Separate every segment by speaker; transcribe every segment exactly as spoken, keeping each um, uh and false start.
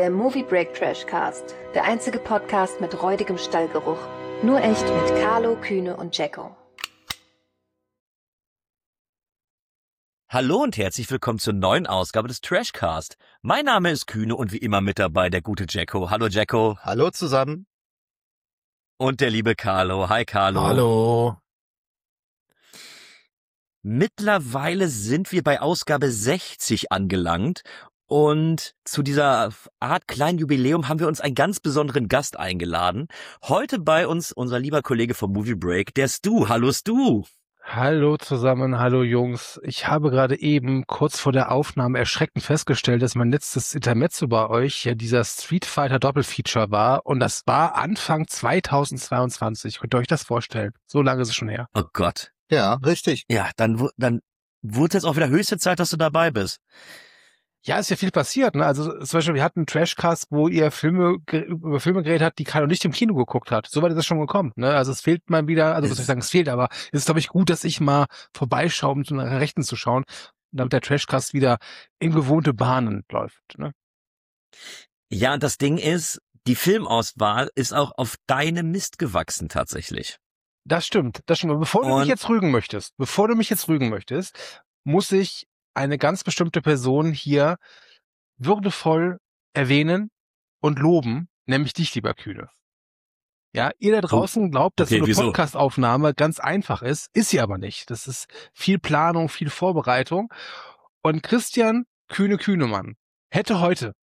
Speaker 1: der Movie Break Trashcast, der einzige Podcast mit räudigem Stallgeruch. Nur echt mit Carlo, Kühne und Jacko.
Speaker 2: Hallo und herzlich willkommen zur neuen Ausgabe des Trashcast. Mein Name ist Kühne und wie immer mit dabei der gute Jacko. Hallo Jacko.
Speaker 3: Hallo zusammen.
Speaker 2: Und der liebe Carlo. Hi Carlo.
Speaker 4: Hallo.
Speaker 2: Mittlerweile sind wir bei Ausgabe sechzig angelangt und zu dieser Art kleinen Jubiläum haben wir uns einen ganz besonderen Gast eingeladen. Heute bei uns unser lieber Kollege vom Movie Break, der Stu. Hallo Stu.
Speaker 4: Hallo zusammen, hallo Jungs. Ich habe gerade eben kurz vor der Aufnahme erschreckend festgestellt, dass mein letztes Intermezzo bei euch ja dieser Street Fighter Doppelfeature war und das war Anfang zweitausendzweiundzwanzig. Könnt ihr euch das vorstellen? So lange ist es schon her.
Speaker 2: Oh Gott.
Speaker 3: Ja, richtig.
Speaker 2: Ja, dann, dann wurde es jetzt auch wieder höchste Zeit, dass du dabei bist.
Speaker 4: Ja, ist ja viel passiert, ne? Also zum Beispiel, wir hatten einen Trashcast, wo ihr Filme über Filme geredet habt, die Carlo nicht im Kino geguckt hat. So weit ist es schon gekommen, ne? Also es fehlt mal wieder, also was soll ich sagen, es fehlt, aber es ist, glaube ich, gut, dass ich mal vorbeischaue, um zu nach Rechten zu schauen, damit der Trashcast wieder in gewohnte Bahnen läuft, ne?
Speaker 2: Ja, und das Ding ist, die Filmauswahl ist auch auf deinem Mist gewachsen tatsächlich.
Speaker 4: Das stimmt, das stimmt. Aber bevor du
Speaker 2: Und
Speaker 4: mich jetzt rügen möchtest, bevor du mich jetzt rügen möchtest, muss ich eine ganz bestimmte Person hier würdevoll erwähnen und loben, nämlich dich, lieber Kühne. Ja, ihr da draußen glaubt, dass
Speaker 2: Okay,
Speaker 4: so eine
Speaker 2: wieso?
Speaker 4: Podcast-Aufnahme ganz einfach ist, ist sie aber nicht. Das ist viel Planung, viel Vorbereitung. Und Christian Kühne-Kühnemann hätte heute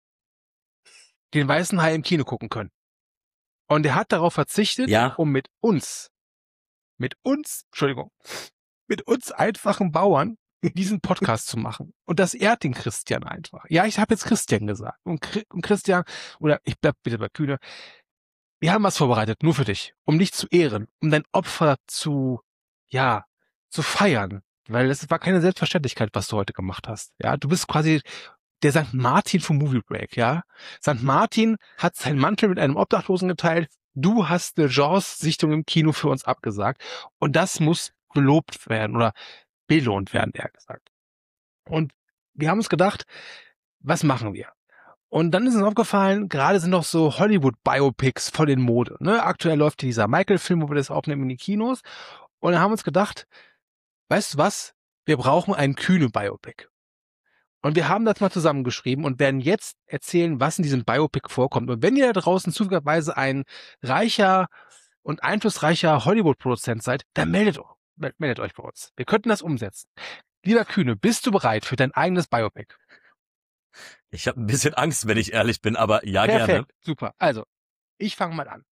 Speaker 4: den Weißen Hai im Kino gucken können. Und er hat darauf verzichtet,
Speaker 2: Ja.
Speaker 4: um mit uns, mit uns, Entschuldigung, mit uns einfachen Bauern diesen Podcast zu machen. Und das ehrt den Christian einfach. Ja, ich habe jetzt Christian gesagt. Und, Chri- und Christian, oder ich bleib bitte bei Kühne, wir haben was vorbereitet, nur für dich, um dich zu ehren, um dein Opfer zu, ja, zu feiern. Weil es war keine Selbstverständlichkeit, was du heute gemacht hast. Ja, du bist quasi der Sankt Martin vom Movie Break, ja. Sankt Martin hat seinen Mantel mit einem Obdachlosen geteilt. Du hast eine Jaws-Sichtung im Kino für uns abgesagt. Und das muss belobt werden oder belohnt werden, eher gesagt. Und wir haben uns gedacht, was machen wir? Und dann ist uns aufgefallen, gerade sind noch so Hollywood-Biopics voll in Mode. Ne? Aktuell läuft dieser Michael-Film, wo wir das aufnehmen in die Kinos. Und dann haben wir uns gedacht, weißt du was? Wir brauchen einen Kühne-Biopic. Und wir haben das mal zusammengeschrieben und werden jetzt erzählen, was in diesem Biopic vorkommt. Und wenn ihr da draußen zufälligerweise ein reicher und einflussreicher Hollywood-Produzent seid, dann meldet euch. Meldet euch bei uns. Wir könnten das umsetzen. Lieber Kühne, bist du bereit für dein eigenes Biopic?
Speaker 2: Ich habe ein bisschen Angst, wenn ich ehrlich bin, aber ja,
Speaker 4: Perfekt,
Speaker 2: gerne.
Speaker 4: super. Also, ich fange mal an.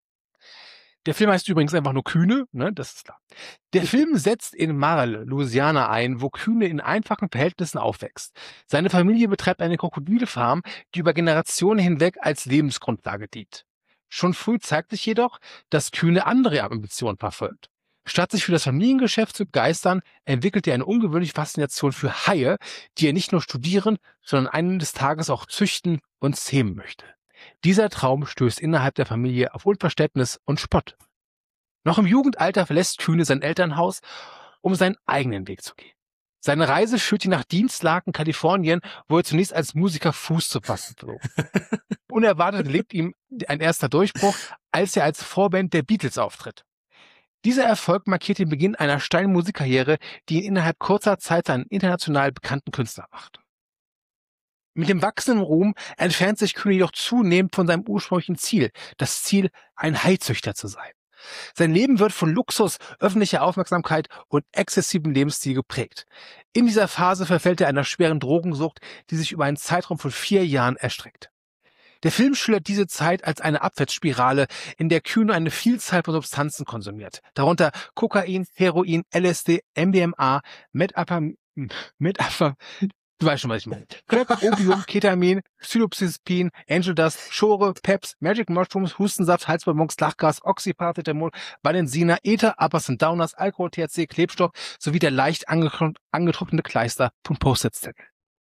Speaker 4: Der Film heißt übrigens einfach nur Kühne, ne, das ist klar. Der Film setzt in Marle, Louisiana ein, wo Kühne in einfachen Verhältnissen aufwächst. Seine Familie betreibt eine Krokodilfarm, die über Generationen hinweg als Lebensgrundlage dient. Schon früh zeigt sich jedoch, dass Kühne andere Ambitionen verfolgt. Statt sich für das Familiengeschäft zu begeistern, entwickelt er eine ungewöhnliche Faszination für Haie, die er nicht nur studieren, sondern eines Tages auch züchten und zähmen möchte. Dieser Traum stößt innerhalb der Familie auf Unverständnis und Spott. Noch im Jugendalter verlässt Kühne sein Elternhaus, um seinen eigenen Weg zu gehen. Seine Reise führt ihn nach Dienstlaken, Kalifornien, wo er zunächst als Musiker Fuß zu fassen versucht. Unerwartet gelingt ihm ein erster Durchbruch, als er als Vorband der Beatles auftritt. Dieser Erfolg markiert den Beginn einer steilen Musikkarriere, die ihn innerhalb kurzer Zeit zu einem international bekannten Künstler macht. Mit dem wachsenden Ruhm entfernt sich Kühne jedoch zunehmend von seinem ursprünglichen Ziel, das Ziel, ein Haizüchter zu sein. Sein Leben wird von Luxus, öffentlicher Aufmerksamkeit und exzessivem Lebensstil geprägt. In dieser Phase verfällt er einer schweren Drogensucht, die sich über einen Zeitraum von vier Jahren erstreckt. Der Film schildert diese Zeit als eine Abwärtsspirale, in der Kühne eine Vielzahl von Substanzen konsumiert, darunter Kokain, Heroin, L S D, M D M A, Methamphetamine, Methamphetamine, du weißt schon, was ich meine. Crack, Opium, Ketamin, Psilocybin, Angel Dust, Schore, Peps, Magic Mushrooms, Hustensaft, Halsbonbons, Lachgas, Oxyparacetamol, Valensina, Ether, Uppers und Downers, Alkohol, T H C, Klebstoff sowie der leicht angetro- angetrocknete Kleister von Post-it-Zettel.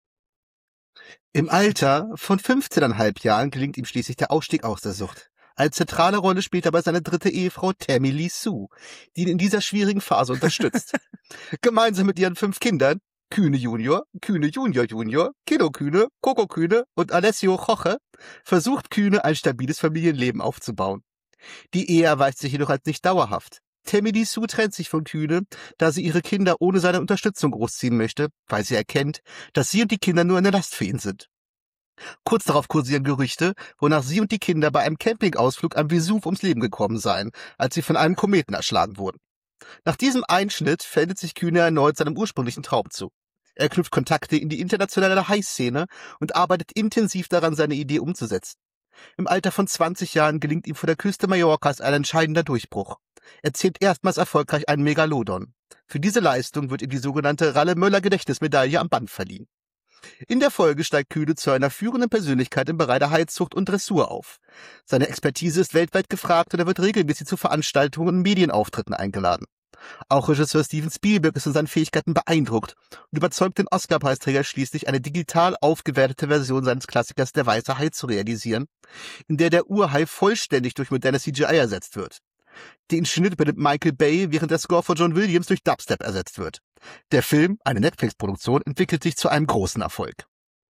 Speaker 3: Im Alter von fünfzehn Komma fünf Jahren gelingt ihm schließlich der Ausstieg aus der Sucht. Eine zentrale Rolle spielt dabei seine dritte Ehefrau Tammy Lee Sue, die ihn in dieser schwierigen Phase unterstützt. Gemeinsam mit ihren fünf Kindern Kühne Junior, Kühne Junior Junior, Kiddo Kühne, Coco Kühne und Alessio Choche versucht Kühne ein stabiles Familienleben aufzubauen. Die Ehe erweist sich jedoch als nicht dauerhaft. Tammy Sue trennt sich von Kühne, da sie ihre Kinder ohne seine Unterstützung großziehen möchte, weil sie erkennt, dass sie und die Kinder nur eine Last für ihn sind. Kurz darauf kursieren Gerüchte, wonach sie und die Kinder bei einem Campingausflug am Vesuv ums Leben gekommen seien, als sie von einem Kometen erschlagen wurden. Nach diesem Einschnitt wendet sich Kühne erneut seinem ursprünglichen Traum zu. Er knüpft Kontakte in die internationale High-Szene und arbeitet intensiv daran, seine Idee umzusetzen. Im Alter von zwanzig Jahren gelingt ihm vor der Küste Mallorcas ein entscheidender Durchbruch. Er zähmt erstmals erfolgreich einen Megalodon. Für diese Leistung wird ihm die sogenannte Ralle-Möller-Gedächtnismedaille am Band verliehen. In der Folge steigt Kühne zu einer führenden Persönlichkeit im Bereich der Heizzucht und Dressur auf. Seine Expertise ist weltweit gefragt und er wird regelmäßig zu Veranstaltungen und Medienauftritten eingeladen. Auch Regisseur Steven Spielberg ist in seinen Fähigkeiten beeindruckt und überzeugt den Oscar-Preisträger schließlich, eine digital aufgewertete Version seines Klassikers Der weiße Hai zu realisieren, in der der Urhai vollständig durch moderne C G I ersetzt wird. Den Schnitt übernimmt Michael Bay, während der Score von John Williams durch Dubstep ersetzt wird. Der Film, eine Netflix-Produktion, entwickelt sich zu einem großen Erfolg.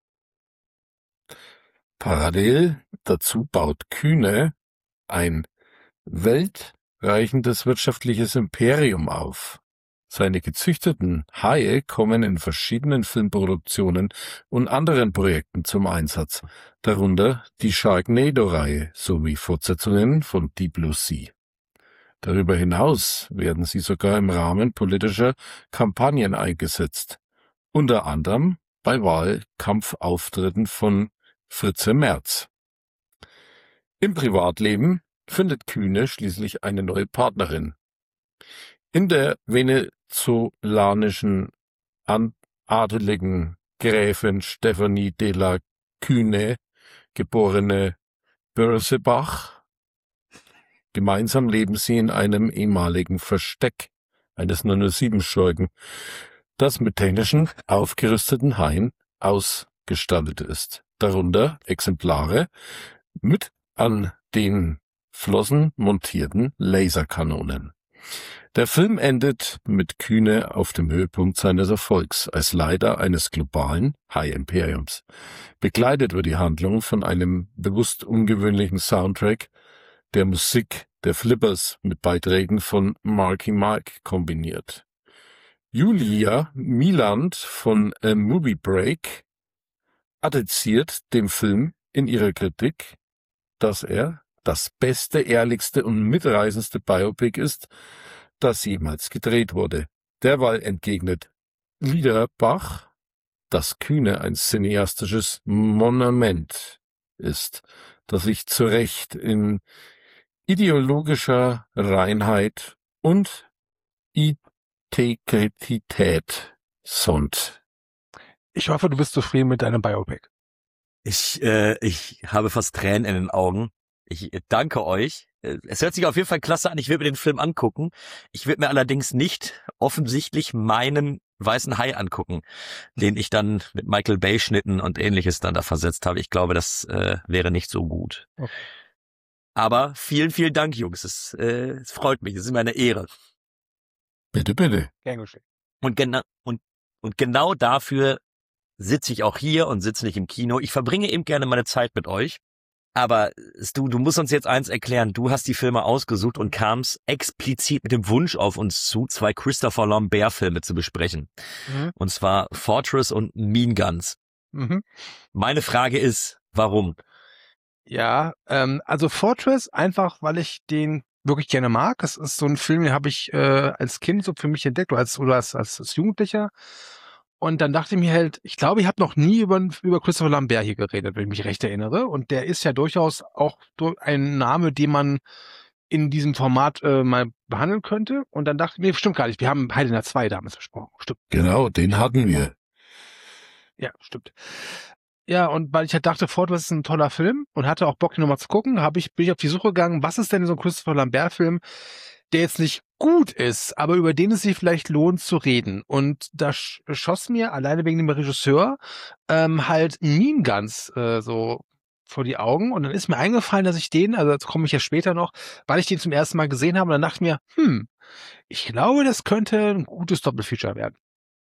Speaker 5: Parallel dazu baut Kühne ein weltreichendes wirtschaftliches Imperium auf. Seine gezüchteten Haie kommen in verschiedenen Filmproduktionen und anderen Projekten zum Einsatz, darunter die Sharknado-Reihe sowie Fortsetzungen von Deep Blue Sea. Darüber hinaus werden sie sogar im Rahmen politischer Kampagnen eingesetzt, unter anderem bei Wahlkampfauftritten von Fritze Merz. Im Privatleben findet Kühne schließlich eine neue Partnerin. In der venezolanischen adeligen Gräfin Stephanie de la Kühne, geborene Börsebach. Gemeinsam leben sie in einem ehemaligen Versteck eines null null sieben-Schurken, das mit technischen, aufgerüsteten Haien ausgestattet ist. Darunter Exemplare mit an den Flossen montierten Laserkanonen. Der Film endet mit Kühne auf dem Höhepunkt seines Erfolgs als Leiter eines globalen Hai-Imperiums. Begleitet wird die Handlung von einem bewusst ungewöhnlichen Soundtrack, der Musik der Flippers mit Beiträgen von Marky Mark kombiniert. Julia Mieland von A Movie Break adressiert dem Film in ihrer Kritik, dass er das beste, ehrlichste und mitreißendste Biopic ist, das jemals gedreht wurde. Derweil entgegnet Liederbach, dass Kühne ein cineastisches Monument ist, das sich zu Recht in ideologischer Reinheit und Integrität sonnt.
Speaker 4: Ich hoffe, du bist zufrieden mit deinem Biopic.
Speaker 2: Ich, äh, ich habe fast Tränen in den Augen. Ich danke euch. Es hört sich auf jeden Fall klasse an. Ich will mir den Film angucken. Ich will mir allerdings nicht offensichtlich meinen weißen Hai angucken, den ich dann mit Michael Bay Schnitten und ähnliches dann da versetzt habe. Ich glaube, das äh, wäre nicht so gut. Okay. Aber vielen, vielen Dank, Jungs. Es, äh, es freut mich. Es ist mir eine Ehre.
Speaker 5: Bitte, bitte.
Speaker 4: Gern geschehen.
Speaker 2: Und genau, und, und genau dafür sitze ich auch hier und sitze nicht im Kino. Ich verbringe eben gerne meine Zeit mit euch. Aber du, du musst uns jetzt eins erklären. Du hast die Filme ausgesucht und kamst explizit mit dem Wunsch auf uns zu, zwei Christopher Lambert-Filme zu besprechen. Mhm. Und zwar Fortress und Mean Guns. Mhm. Meine Frage ist, warum?
Speaker 4: Ja, ähm, also Fortress einfach, weil ich den wirklich gerne mag. Es ist so ein Film, den habe ich äh, als Kind so für mich entdeckt oder als, oder als, als, als Jugendlicher. Und dann dachte ich mir halt, ich glaube, ich habe noch nie über, über Christopher Lambert hier geredet, wenn ich mich recht erinnere. Und der ist ja durchaus auch ein Name, den man in diesem Format äh, mal behandeln könnte. Und dann dachte ich mir, stimmt gar nicht, wir haben Highlander zwei damals besprochen. Stimmt.
Speaker 5: Genau, den hatten wir.
Speaker 4: Ja, stimmt. Ja, und weil ich halt dachte, Fortress ist ein toller Film und hatte auch Bock, ihn nochmal zu gucken, habe ich, bin ich auf die Suche gegangen, was ist denn so ein Christopher Lambert-Film, der jetzt nicht gut ist, aber über den es sich vielleicht lohnt zu reden. Und da sch- schoss mir, alleine wegen dem Regisseur, ähm, halt Mean Guns äh, so vor die Augen. Und dann ist mir eingefallen, dass ich den, also dazu komme ich ja später noch, weil ich den zum ersten Mal gesehen habe, und dann dachte ich mir, hm, ich glaube, das könnte ein gutes Doppelfeature werden.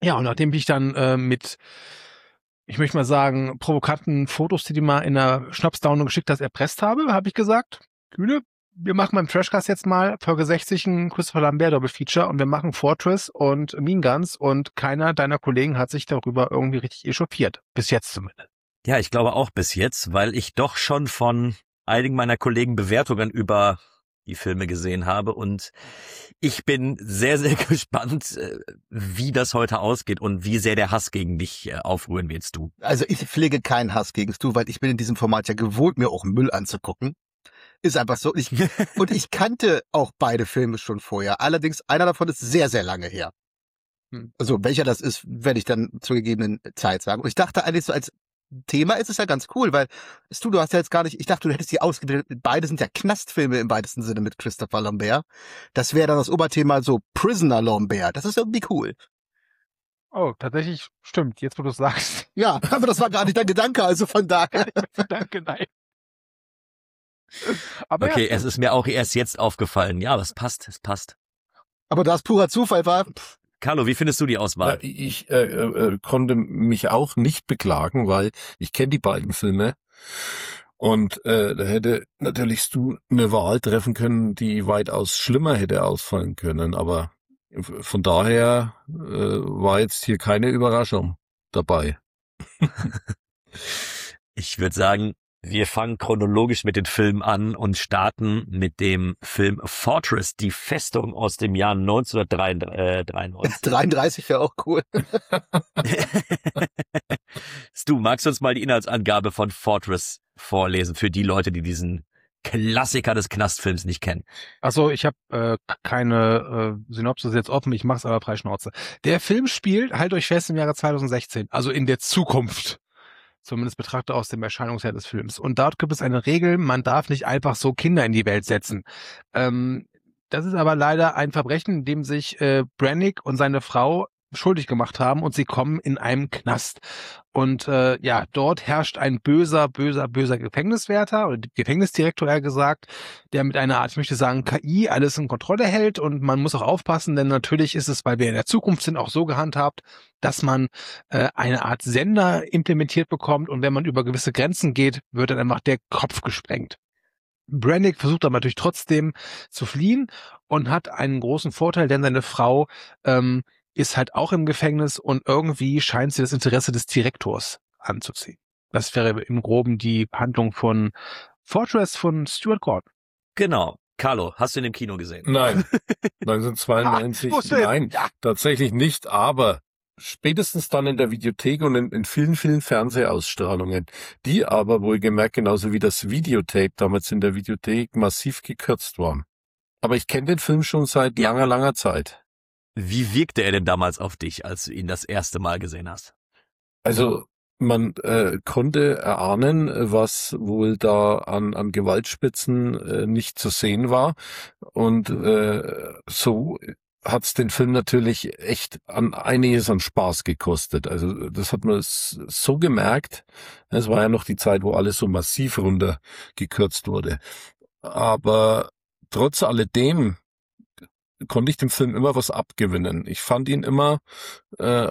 Speaker 4: Ja, und nachdem ich dann äh, mit, ich möchte mal sagen, provokanten Fotos, die du mal in der Schnapsdownload geschickt hast, erpresst habe, habe ich gesagt, Kühne, wir machen beim Trashcast jetzt mal Folge sechzig ein Christopher Lambert Doppelfeature und wir machen Fortress und Mean Guns und keiner deiner Kollegen hat sich darüber irgendwie richtig echauffiert. Bis jetzt zumindest.
Speaker 2: Ja, ich glaube auch bis jetzt, weil ich doch schon von einigen meiner Kollegen Bewertungen über die Filme gesehen habe und ich bin sehr, sehr gespannt, wie das heute ausgeht und wie sehr der Hass gegen dich aufrühren willst du.
Speaker 3: Also ich pflege keinen Hass gegen du, weil ich bin in diesem Format ja gewohnt, mir auch Müll anzugucken. Ist einfach so. Ich, und ich kannte auch beide Filme schon vorher. Allerdings, einer davon ist sehr, sehr lange her. Also welcher das ist, werde ich dann zur gegebenen Zeit sagen. Und ich dachte eigentlich so als Thema ist es ja ganz cool, weil du, du hast ja jetzt gar nicht, ich dachte, du hättest die ausgewählt, beide sind ja Knastfilme im weitesten Sinne mit Christopher Lambert. Das wäre dann das Oberthema so Prisoner Lambert. Das ist irgendwie cool.
Speaker 4: Oh, tatsächlich stimmt, jetzt wo du es sagst.
Speaker 3: Ja, aber das war gar nicht dein Gedanke, also von daher.
Speaker 4: Danke, nein. Aber
Speaker 2: okay,
Speaker 4: ja,
Speaker 2: es ist mir auch erst jetzt aufgefallen. Ja, aber es passt, es passt.
Speaker 3: Aber da es purer Zufall war. Pff.
Speaker 2: Carlo, wie findest du die Auswahl?
Speaker 5: Ja, ich äh, äh, konnte mich auch nicht beklagen, weil ich kenne die beiden Filme und äh, da hätte natürlich Stu eine Wahl treffen können, die weitaus schlimmer hätte ausfallen können, aber von daher äh, war jetzt hier keine Überraschung dabei.
Speaker 2: Ich würde sagen, wir fangen chronologisch mit den Filmen an und starten mit dem Film Fortress, die Festung aus dem Jahr neunzehnhundertdreiundneunzig.
Speaker 3: dreiunddreißig wäre auch cool.
Speaker 2: Stu, magst du uns mal die Inhaltsangabe von Fortress vorlesen für die Leute, die diesen Klassiker des Knastfilms nicht kennen?
Speaker 4: Also ich habe äh, keine äh, Synopsis jetzt offen, ich mach's aber frei Schnauze. Der Film spielt, halt euch fest, im Jahre zweitausendsechzehn, also in der Zukunft. Zumindest betrachtet aus dem Erscheinungsjahr des Films. Und dort gibt es eine Regel, man darf nicht einfach so Kinder in die Welt setzen. Ähm, das ist aber leider ein Verbrechen, in dem sich äh, Brannick und seine Frau schuldig gemacht haben und sie kommen in einem Knast. Und äh, ja, dort herrscht ein böser, böser, böser Gefängniswärter oder Gefängnisdirektor eher gesagt, der mit einer Art, ich möchte sagen, K I alles in Kontrolle hält und man muss auch aufpassen, denn natürlich ist es, weil wir in der Zukunft sind, auch so gehandhabt, dass man äh, eine Art Sender implementiert bekommt und wenn man über gewisse Grenzen geht, wird dann einfach der Kopf gesprengt. Brannick versucht aber natürlich trotzdem zu fliehen und hat einen großen Vorteil, denn seine Frau ähm, ist halt auch im Gefängnis und irgendwie scheint sie das Interesse des Direktors anzuziehen. Das wäre im Groben die Handlung von Fortress von Stuart Gordon.
Speaker 2: Genau. Carlo, hast du ihn im Kino gesehen?
Speaker 5: Nein, neunzehnhundertzweiundneunzig,
Speaker 4: Ah,
Speaker 5: nein,
Speaker 4: ja.
Speaker 5: tatsächlich nicht, aber spätestens dann in der Videothek und in, in vielen, vielen Fernsehausstrahlungen, die aber wohlgemerkt genauso wie das Videotape damals in der Videothek massiv gekürzt waren. Aber ich kenne den Film schon seit
Speaker 2: Ja.
Speaker 5: langer, langer Zeit.
Speaker 2: Wie wirkte er denn damals auf dich, als du ihn das erste Mal gesehen hast?
Speaker 5: Also man äh, konnte erahnen, was wohl da an, an Gewaltspitzen äh, nicht zu sehen war. Und äh, so hat's den Film natürlich echt an einiges an Spaß gekostet. Also das hat man s- so gemerkt. Es war ja noch die Zeit, wo alles so massiv runtergekürzt wurde. Aber trotz alledem konnte ich dem Film immer was abgewinnen. Ich fand ihn immer äh,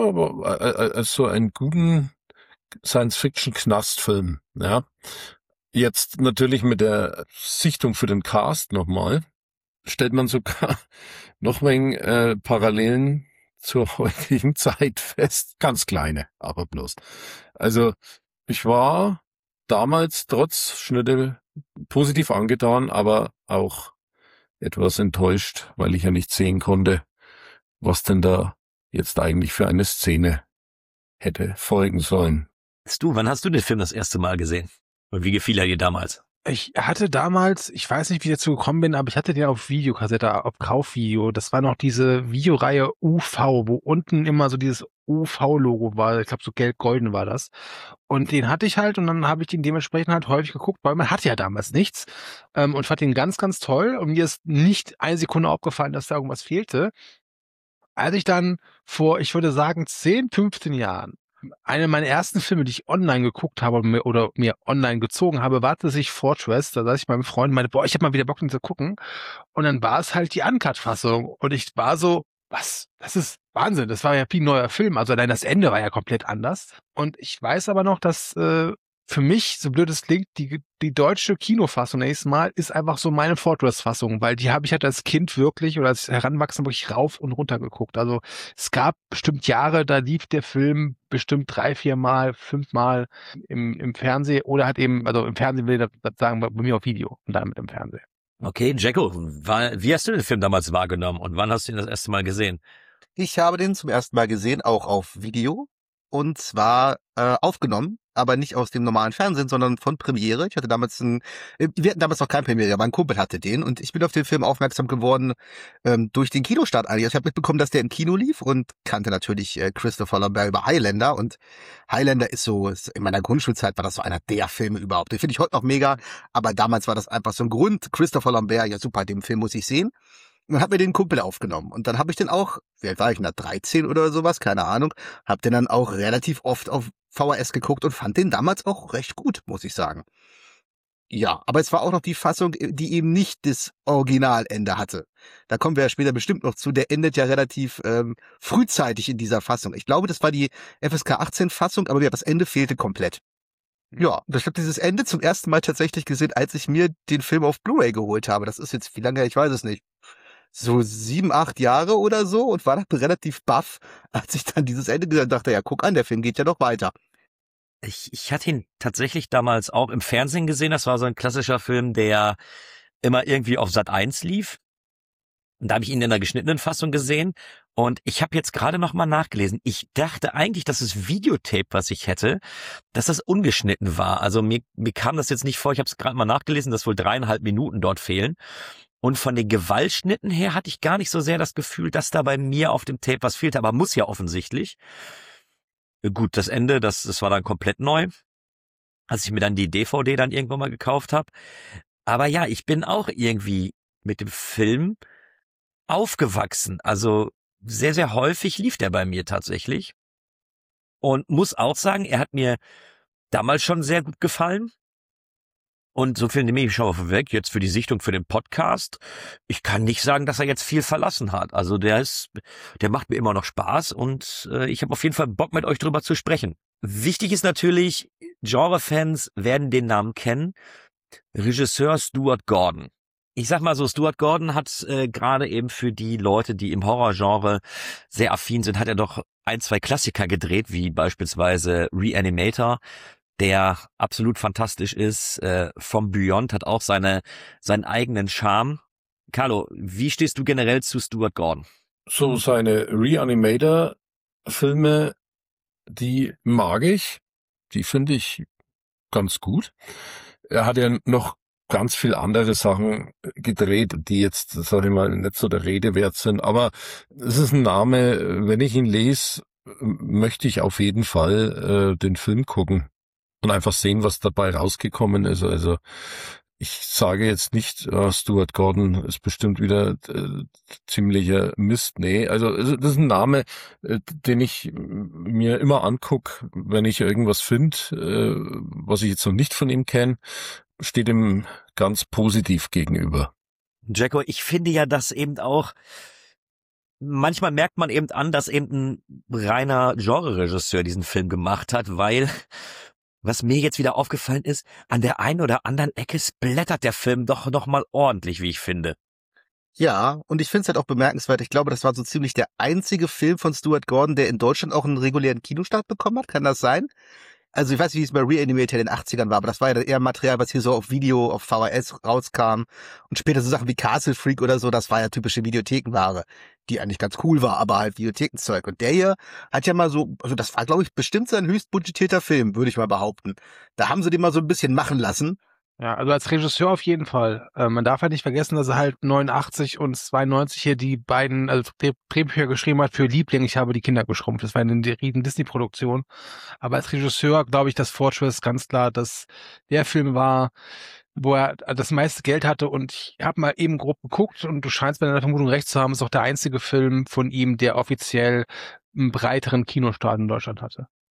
Speaker 5: als so einen guten Science-Fiction-Knastfilm. Ja. Jetzt natürlich mit der Sichtung für den Cast nochmal, stellt man sogar noch ein äh, Parallelen zur heutigen Zeit fest. Ganz kleine, aber bloß. Also ich war damals trotz Schnitte positiv angetan, aber auch etwas enttäuscht, weil ich ja nicht sehen konnte, was denn da jetzt eigentlich für eine Szene hätte folgen sollen.
Speaker 2: Stu, wann hast du den Film das erste Mal gesehen? Und wie gefiel er dir damals?
Speaker 4: Ich hatte damals, ich weiß nicht, wie ich dazu gekommen bin, aber ich hatte den auf Videokassette, auf Kaufvideo. Das war noch diese Videoreihe U V, wo unten immer so dieses U V-Logo war. Ich glaube, so gelb-golden war das. Und den hatte ich halt und dann habe ich den dementsprechend halt häufig geguckt, weil man hatte ja damals nichts. Ähm, und fand den ganz, ganz toll. Und mir ist nicht eine Sekunde aufgefallen, dass da irgendwas fehlte. Als ich dann vor, ich würde sagen, zehn, fünfzehn Jahren eine meiner ersten Filme, die ich online geguckt habe mir, oder mir online gezogen habe, war tatsächlich Fortress. Da saß ich mit meinem Freund und meinte, boah, ich habe mal wieder Bock, den zu gucken. Und dann war es halt die Uncut-Fassung. Und ich war so, was? Das ist Wahnsinn. Das war ja wie ein neuer Film. Also allein das Ende war ja komplett anders. Und ich weiß aber noch, dass äh, für mich, so blöd es klingt, die, die deutsche Kinofassung nächstes Mal ist einfach so meine Fortress-Fassung, weil die habe ich halt als Kind wirklich oder als Heranwachsender wirklich rauf und runter geguckt. Also es gab bestimmt Jahre, da lief der Film bestimmt drei, vier Mal, fünf Mal im, im Fernsehen oder halt eben, also im Fernsehen will ich das sagen, bei mir auf Video und dann mit dem Fernsehen.
Speaker 2: Okay, Jacko, war, wie hast du den Film damals wahrgenommen und wann hast du ihn das erste Mal gesehen?
Speaker 3: Ich habe den zum ersten Mal gesehen, auch auf Video. Und zwar äh, aufgenommen, aber nicht aus dem normalen Fernsehen, sondern von Premiere. Ich hatte damals ein, wir hatten damals noch kein Premiere, aber ein Kumpel hatte den. Und ich bin auf den Film aufmerksam geworden ähm, durch den Kinostart eigentlich. Also ich habe mitbekommen, dass der im Kino lief und kannte natürlich äh, Christopher Lambert über Highlander. Und Highlander ist so, ist, in meiner Grundschulzeit war das so einer der Filme überhaupt. Den finde ich heute noch mega, aber damals war das einfach so ein Grund. Christopher Lambert, ja super, den Film muss ich sehen. Und dann hat mir den Kumpel aufgenommen. Und dann habe ich den auch, wie alt war ich denn da, dreizehn oder sowas, keine Ahnung, hab den dann auch relativ oft auf V H S geguckt und fand den damals auch recht gut, muss ich sagen. Ja, aber es war auch noch die Fassung, die eben nicht das Originalende hatte. Da kommen wir ja später bestimmt noch zu. Der endet ja relativ ähm, frühzeitig in dieser Fassung. Ich glaube, das war die F S K achtzehn Fassung, aber ja, das Ende fehlte komplett. Ja, ich habe dieses Ende zum ersten Mal tatsächlich gesehen, als ich mir den Film auf Blu-ray geholt habe. Das ist jetzt, wie lange, ich weiß es nicht. So sieben, acht Jahre oder so und war dann relativ baff, als ich dann dieses Ende gesagt dachte, ja, guck an, der Film geht ja noch weiter.
Speaker 2: Ich, ich hatte ihn tatsächlich damals auch im Fernsehen gesehen. Das war so ein klassischer Film, der immer irgendwie auf Sat eins lief. Und da habe ich ihn in der geschnittenen Fassung gesehen. Und ich habe jetzt gerade noch mal nachgelesen. Ich dachte eigentlich, dass das Videotape, was ich hätte, dass das ungeschnitten war. Also mir, mir kam das jetzt nicht vor. Ich habe es gerade mal nachgelesen, dass wohl dreieinhalb Minuten dort fehlen. Und von den Gewaltschnitten her hatte ich gar nicht so sehr das Gefühl, dass da bei mir auf dem Tape was fehlte, aber muss ja offensichtlich. Gut, das Ende, das, das war dann komplett neu, als ich mir dann die D V D dann irgendwann mal gekauft habe. Aber ja, ich bin auch irgendwie mit dem Film aufgewachsen. Also sehr, sehr häufig lief der bei mir tatsächlich. Und muss auch sagen, er hat mir damals schon sehr gut gefallen. Und so viel nehme ich schon vorweg, jetzt für die Sichtung für den Podcast. Ich kann nicht sagen, dass er jetzt viel verlassen hat. Also der ist, der macht mir immer noch Spaß und äh, ich habe auf jeden Fall Bock, mit euch drüber zu sprechen. Wichtig ist natürlich, Genre-Fans werden den Namen kennen. Regisseur Stuart Gordon. Ich sag mal so, Stuart Gordon hat äh, gerade eben für die Leute, die im Horrorgenre sehr affin sind, hat er doch ein, zwei Klassiker gedreht, wie beispielsweise Reanimator, der absolut fantastisch ist. Äh, From Beyond hat auch seine seinen eigenen Charme. Carlo, wie stehst du generell zu Stuart Gordon?
Speaker 5: So seine Reanimator-Filme, die mag ich. Die finde ich ganz gut. Er hat ja noch ganz viel andere Sachen gedreht, die jetzt, sag ich mal, nicht so der Rede wert sind. Aber es ist ein Name, wenn ich ihn lese, möchte ich auf jeden Fall äh, den Film gucken. Und einfach sehen, was dabei rausgekommen ist. Also ich sage jetzt nicht, uh, Stuart Gordon ist bestimmt wieder äh, ziemlicher Mist. Nee, also das ist ein Name, äh, den ich mir immer angucke, wenn ich irgendwas finde, äh, was ich jetzt noch nicht von ihm kenne, steht ihm ganz positiv gegenüber.
Speaker 2: Jacko, ich finde ja, dass eben auch manchmal merkt man eben an, dass eben ein reiner Genre-Regisseur diesen Film gemacht hat, weil was mir jetzt wieder aufgefallen ist, an der einen oder anderen Ecke splattert der Film doch noch mal ordentlich, wie ich finde.
Speaker 3: Ja, und ich finde es halt auch bemerkenswert. Ich glaube, das war so ziemlich der einzige Film von Stuart Gordon, der in Deutschland auch einen regulären Kinostart bekommen hat. Kann das sein? Also ich weiß nicht, wie es bei Reanimator in den achtzigern war, aber das war ja eher Material, was hier so auf Video, auf V H S rauskam. Und später so Sachen wie Castle Freak oder so, das war ja typische Videothekenware, die eigentlich ganz cool war, aber halt Videothekenzeug. Und der hier hat ja mal so, also das war, glaube ich, bestimmt sein höchst budgetierter Film, würde ich mal behaupten. Da haben sie den mal so ein bisschen machen lassen.
Speaker 4: Ja, also als Regisseur auf jeden Fall. Äh, man darf halt nicht vergessen, dass er halt neunundachtzig und zweiundneunzig hier die beiden also Drehbücher geschrieben hat für Liebling, ich habe die Kinder geschrumpft. Das war eine riesen Disney-Produktion. Aber als Regisseur glaube ich, dass Fortress ganz klar, dass der Film war, wo er das meiste Geld hatte. Und ich habe mal eben grob geguckt und du scheinst bei deiner Vermutung recht zu haben, ist auch der einzige Film von ihm, der offiziell einen breiteren Kinostart in Deutschland hatte.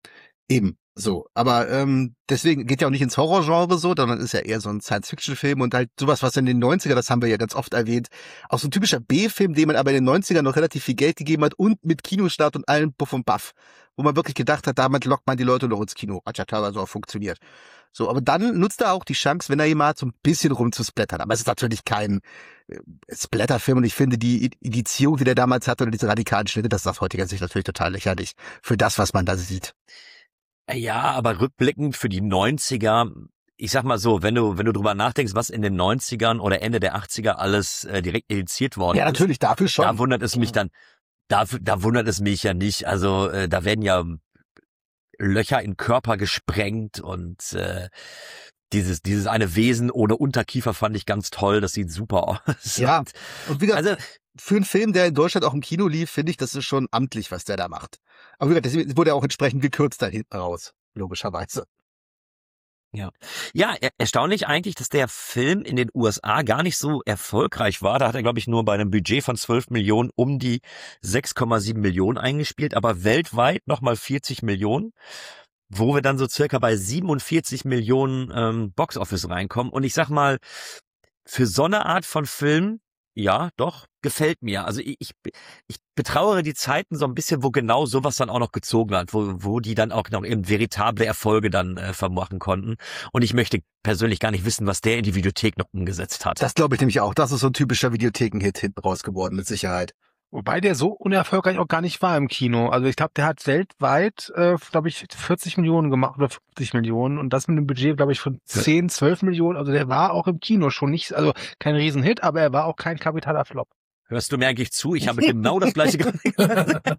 Speaker 3: Eben, so. Aber ähm, deswegen geht ja auch nicht ins Horrorgenre so, sondern ist ja eher so ein Science-Fiction-Film und halt sowas, was in den neunziger, das haben wir ja ganz oft erwähnt, auch so ein typischer B-Film, dem man aber in den neunzigern noch relativ viel Geld gegeben hat und mit Kinostart und allen Buff und Buff, wo man wirklich gedacht hat, damit lockt man die Leute noch ins Kino. Hat ja teilweise auch funktioniert. So, aber dann nutzt er auch die Chance, wenn er jemand hat, so ein bisschen rumzusplattern. Aber es ist natürlich kein äh, Splatterfilm und ich finde die Edizierung, die der damals hatte oder diese radikalen Schnitte, das ist aus heutiger Sicht natürlich total lächerlich für das, was man da sieht.
Speaker 2: Ja, aber rückblickend für die neunziger, ich sag mal so, wenn du wenn du drüber nachdenkst, was in den neunzigern oder Ende der achtziger alles äh, direkt indiziert worden
Speaker 3: Ja,
Speaker 2: ist,
Speaker 3: natürlich, dafür schon.
Speaker 2: da wundert es mich dann, da, da wundert es mich ja nicht. Also äh, da werden ja Löcher in Körper gesprengt und äh, dieses dieses eine Wesen ohne Unterkiefer fand ich ganz toll. Das sieht super aus.
Speaker 3: Ja,
Speaker 2: Und,
Speaker 3: und wie gesagt,
Speaker 2: also
Speaker 3: für einen Film, der in Deutschland auch im Kino lief, finde ich, das ist schon amtlich, was der da macht. Aber wie gesagt, deswegen wurde er auch entsprechend gekürzt da hinten raus, logischerweise.
Speaker 2: Ja, ja, er, erstaunlich eigentlich, dass der Film in den U S A gar nicht so erfolgreich war. Da hat er, glaube ich, nur bei einem Budget von zwölf Millionen um die sechs Komma sieben Millionen eingespielt, aber weltweit nochmal vierzig Millionen, wo wir dann so circa bei siebenundvierzig Millionen ähm, Boxoffice reinkommen. Und ich sag mal, für so eine Art von Film, ja, doch, gefällt mir. Also ich, ich, ich betrauere die Zeiten so ein bisschen, wo genau sowas dann auch noch gezogen hat, wo, wo die dann auch noch eben veritable Erfolge dann äh, vermachen konnten. Und ich möchte persönlich gar nicht wissen, was der in die Videothek noch umgesetzt hat.
Speaker 3: Das glaube ich nämlich auch. Das ist so ein typischer Videotheken-Hit hinten raus geworden, mit Sicherheit.
Speaker 4: Wobei der so unerfolgreich auch gar nicht war im Kino. Also ich glaube, der hat weltweit, äh, glaube ich, vierzig Millionen gemacht oder fünfzig Millionen und das mit einem Budget, glaube ich, von zehn, zwölf Millionen. Also der war auch im Kino schon nicht, also kein Riesenhit, aber er war auch kein kapitaler Flop.
Speaker 2: Hörst du mir eigentlich zu? Ich habe genau das gleiche gesagt.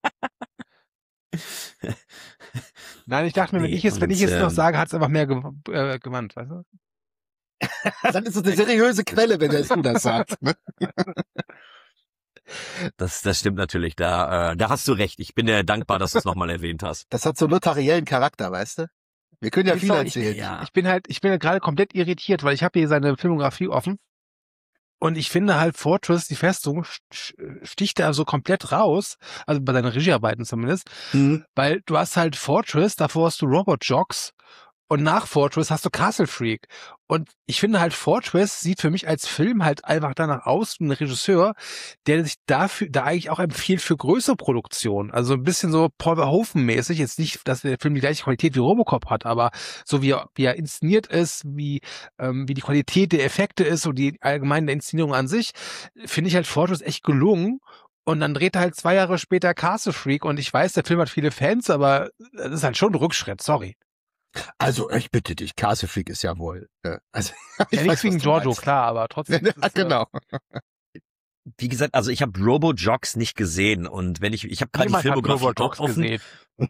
Speaker 4: Nein, ich dachte mir, wenn
Speaker 2: Nee,
Speaker 4: ich jetzt, wenn ich jetzt
Speaker 2: und,
Speaker 4: noch
Speaker 2: ähm,
Speaker 4: sage, hat es einfach mehr ge äh, gewandt, weißt du?
Speaker 3: Dann ist es eine seriöse Quelle, wenn der du das sagst. Ne?
Speaker 2: Das, das stimmt natürlich. Da, äh, da hast du recht. Ich bin dir dankbar, dass du es nochmal erwähnt hast.
Speaker 3: Das hat so notariellen Charakter, weißt du? Wir können ja
Speaker 4: Ich
Speaker 3: viel
Speaker 4: sag,
Speaker 3: erzählen.
Speaker 4: Ich,
Speaker 2: Ja.
Speaker 4: ich bin halt, ich bin halt gerade komplett irritiert, weil ich habe hier seine Filmografie offen. Und ich finde halt Fortress, die Festung, sticht da so komplett raus, also bei seinen Regiearbeiten zumindest,
Speaker 3: Mhm.
Speaker 4: weil du hast halt Fortress, davor hast du Robot Jox und nach Fortress hast du Castle Freak. Und ich finde halt Fortress sieht für mich als Film halt einfach danach aus, ein Regisseur, der sich dafür, da eigentlich auch empfiehlt für größere Produktionen. Also ein bisschen so Paul Verhoeven-mäßig, jetzt nicht, dass der Film die gleiche Qualität wie Robocop hat, aber so wie er, wie er inszeniert ist, wie, ähm, wie die Qualität der Effekte ist und die allgemeine Inszenierung an sich, finde ich halt Fortress echt gelungen. Und dann dreht er halt zwei Jahre später Castle Freak und ich weiß, der Film hat viele Fans, aber das ist halt schon ein Rückschritt, sorry.
Speaker 3: Also, ich bitte dich, Castle Freak ist ja wohl. Äh, also, ich
Speaker 4: Ja, nichts
Speaker 3: weiß,
Speaker 4: wegen
Speaker 3: was du
Speaker 4: Giorgio,
Speaker 3: meinst.
Speaker 4: klar, aber trotzdem.
Speaker 3: Ja,
Speaker 4: ist es, äh,
Speaker 3: genau.
Speaker 2: Wie gesagt, also ich habe Robo-Jogs nicht gesehen und wenn ich, ich habe gerade die
Speaker 4: Niemand hat
Speaker 2: Filmografie
Speaker 4: Robot
Speaker 2: auch
Speaker 4: Jox
Speaker 2: offen.
Speaker 4: gesehen.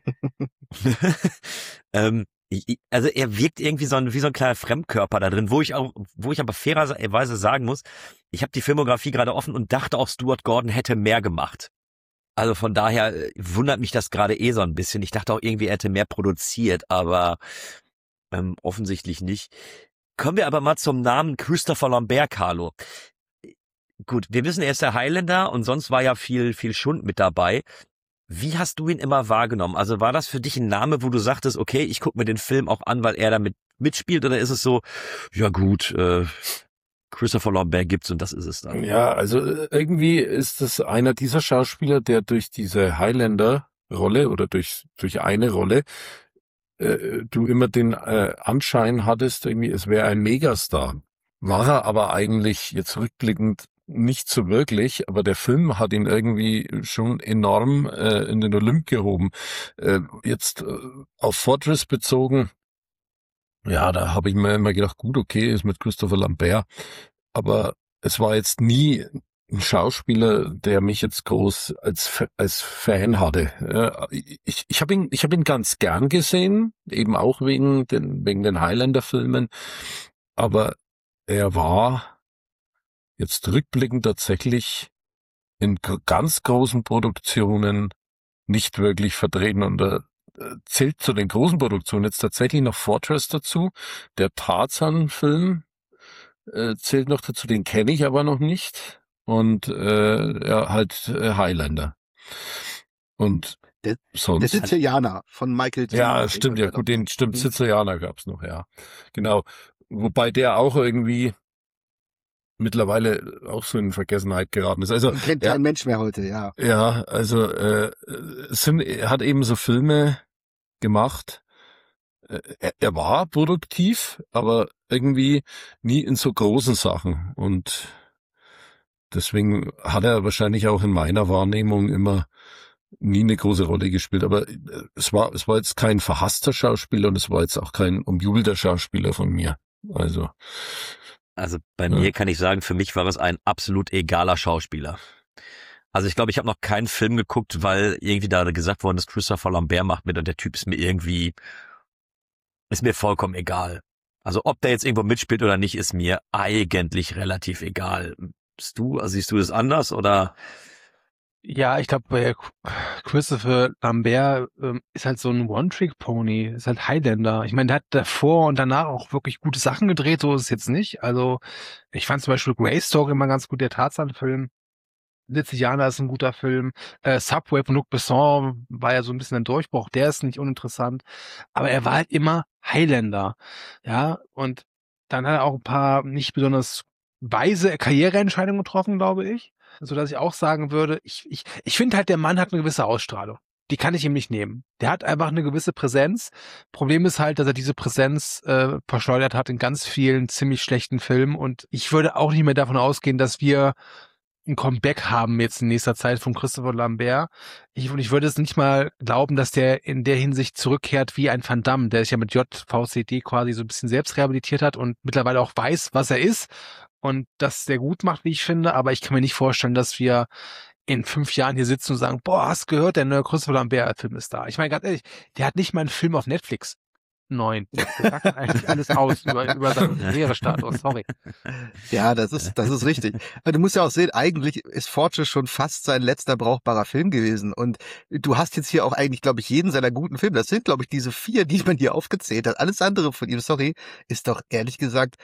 Speaker 2: ähm, ich, ich- also er wirkt irgendwie so ein, wie so ein kleiner Fremdkörper da drin, wo ich auch, wo ich aber fairerweise sagen muss, ich habe die Filmografie gerade offen und dachte auch, Stuart Gordon hätte mehr gemacht. Also von daher äh, wundert mich das gerade eh so ein bisschen. Ich dachte auch irgendwie, er hätte mehr produziert, aber ähm, offensichtlich nicht. Kommen wir aber mal zum Namen Christopher Lambert, Carlo. Gut, wir wissen, er ist der Highlander und sonst war ja viel, viel Schund mit dabei. Wie hast du ihn immer wahrgenommen? Also war das für dich ein Name, wo du sagtest, okay, ich gucke mir den Film auch an, weil er damit mitspielt, oder ist es so, ja gut, äh, Christopher Lambert gibt's und das ist es dann?
Speaker 5: Ja, also äh, irgendwie ist es einer dieser Schauspieler, der durch diese Highlander-Rolle oder durch durch eine Rolle äh, du immer den äh, Anschein hattest, irgendwie es wäre ein Megastar. War er aber eigentlich jetzt rückblickend nicht so wirklich, aber der Film hat ihn irgendwie schon enorm äh, in den Olymp gehoben. Äh, jetzt äh, auf Fortress bezogen, ja, da habe ich mir immer gedacht, gut, okay, ist mit Christopher Lambert, aber es war jetzt nie ein Schauspieler, der mich jetzt groß als Fa- als Fan hatte. Ja, ich ich habe ihn ich habe ihn ganz gern gesehen, eben auch wegen den wegen den Highlander-Filmen, aber er war jetzt rückblickend tatsächlich in gr- ganz großen Produktionen nicht wirklich vertreten und äh, zählt zu den großen Produktionen jetzt tatsächlich noch Fortress dazu. Der Tarzan-Film äh, zählt noch dazu, den kenne ich aber noch nicht. Und äh, ja, halt äh, Highlander. Und
Speaker 3: Der
Speaker 5: sonst.
Speaker 3: Sizilianer von Michael J.
Speaker 5: Ja, stimmt, ja gut, den stimmt, Sizilianer gab's noch, ja. Genau. Wobei der auch irgendwie mittlerweile auch so in Vergessenheit geraten ist. Also
Speaker 3: Den kennt
Speaker 5: ja,
Speaker 3: kein Mensch mehr heute, ja.
Speaker 5: ja, also äh, es sind, er hat eben so Filme gemacht. Äh, Er, er war produktiv, aber irgendwie nie in so großen Sachen. Und deswegen hat er wahrscheinlich auch in meiner Wahrnehmung immer nie eine große Rolle gespielt. Aber äh, es war, es war jetzt kein verhasster Schauspieler und es war jetzt auch kein umjubelter Schauspieler von mir. Also
Speaker 2: Also bei
Speaker 5: Ja.
Speaker 2: mir kann ich sagen, für mich war es ein absolut egaler Schauspieler. Also ich glaube, ich habe noch keinen Film geguckt, weil irgendwie da gesagt worden ist, Christopher Lambert macht mit und der Typ ist mir irgendwie, ist mir vollkommen egal. Also ob der jetzt irgendwo mitspielt oder nicht, ist mir eigentlich relativ egal. Bist du, also siehst du das anders oder?
Speaker 4: Ja, ich glaube, bei Christopher Lambert ähm, ist halt so ein One-Trick-Pony, ist halt Highlander. Ich meine, der hat davor und danach auch wirklich gute Sachen gedreht, so ist es jetzt nicht. Also ich fand zum Beispiel Greystoke immer ganz gut, der Tarzan-Film. Sizilianer ist ein guter Film. Äh, Subway von Luc Besson war ja so ein bisschen ein Durchbruch, der ist nicht uninteressant. Aber er war halt immer Highlander. Ja, und dann hat er auch ein paar nicht besonders weise Karriereentscheidungen getroffen, glaube ich. So dass ich auch sagen würde, ich, ich, ich finde halt, der Mann hat eine gewisse Ausstrahlung. Die kann ich ihm nicht nehmen. Der hat einfach eine gewisse Präsenz. Problem ist halt, dass er diese Präsenz äh, verschleudert hat in ganz vielen ziemlich schlechten Filmen. Und ich würde auch nicht mehr davon ausgehen, dass wir ein Comeback haben jetzt in nächster Zeit von Christopher Lambert. Ich, und ich würde es nicht mal glauben, dass der in der Hinsicht zurückkehrt wie ein Van Damme, der sich ja mit J V C D quasi so ein bisschen selbst rehabilitiert hat und mittlerweile auch weiß, was er ist und das sehr gut macht, wie ich finde. Aber ich kann mir nicht vorstellen, dass wir in fünf Jahren hier sitzen und sagen, boah, hast gehört, der neue Christopher Lambert-Film ist da. Ich meine, ganz ehrlich, der hat nicht mal einen Film auf Netflix. Neun. Das sagt eigentlich alles aus über, über seinen Karrierestatus, sorry.
Speaker 3: Ja, das ist, das ist richtig. Aber du musst ja auch sehen, eigentlich ist Forge schon fast sein letzter brauchbarer Film gewesen. Und du hast jetzt hier auch eigentlich, glaube ich, jeden seiner guten Filme. Das sind, glaube ich, diese vier, die man hier aufgezählt hat. Alles andere von ihm, sorry, ist doch ehrlich gesagt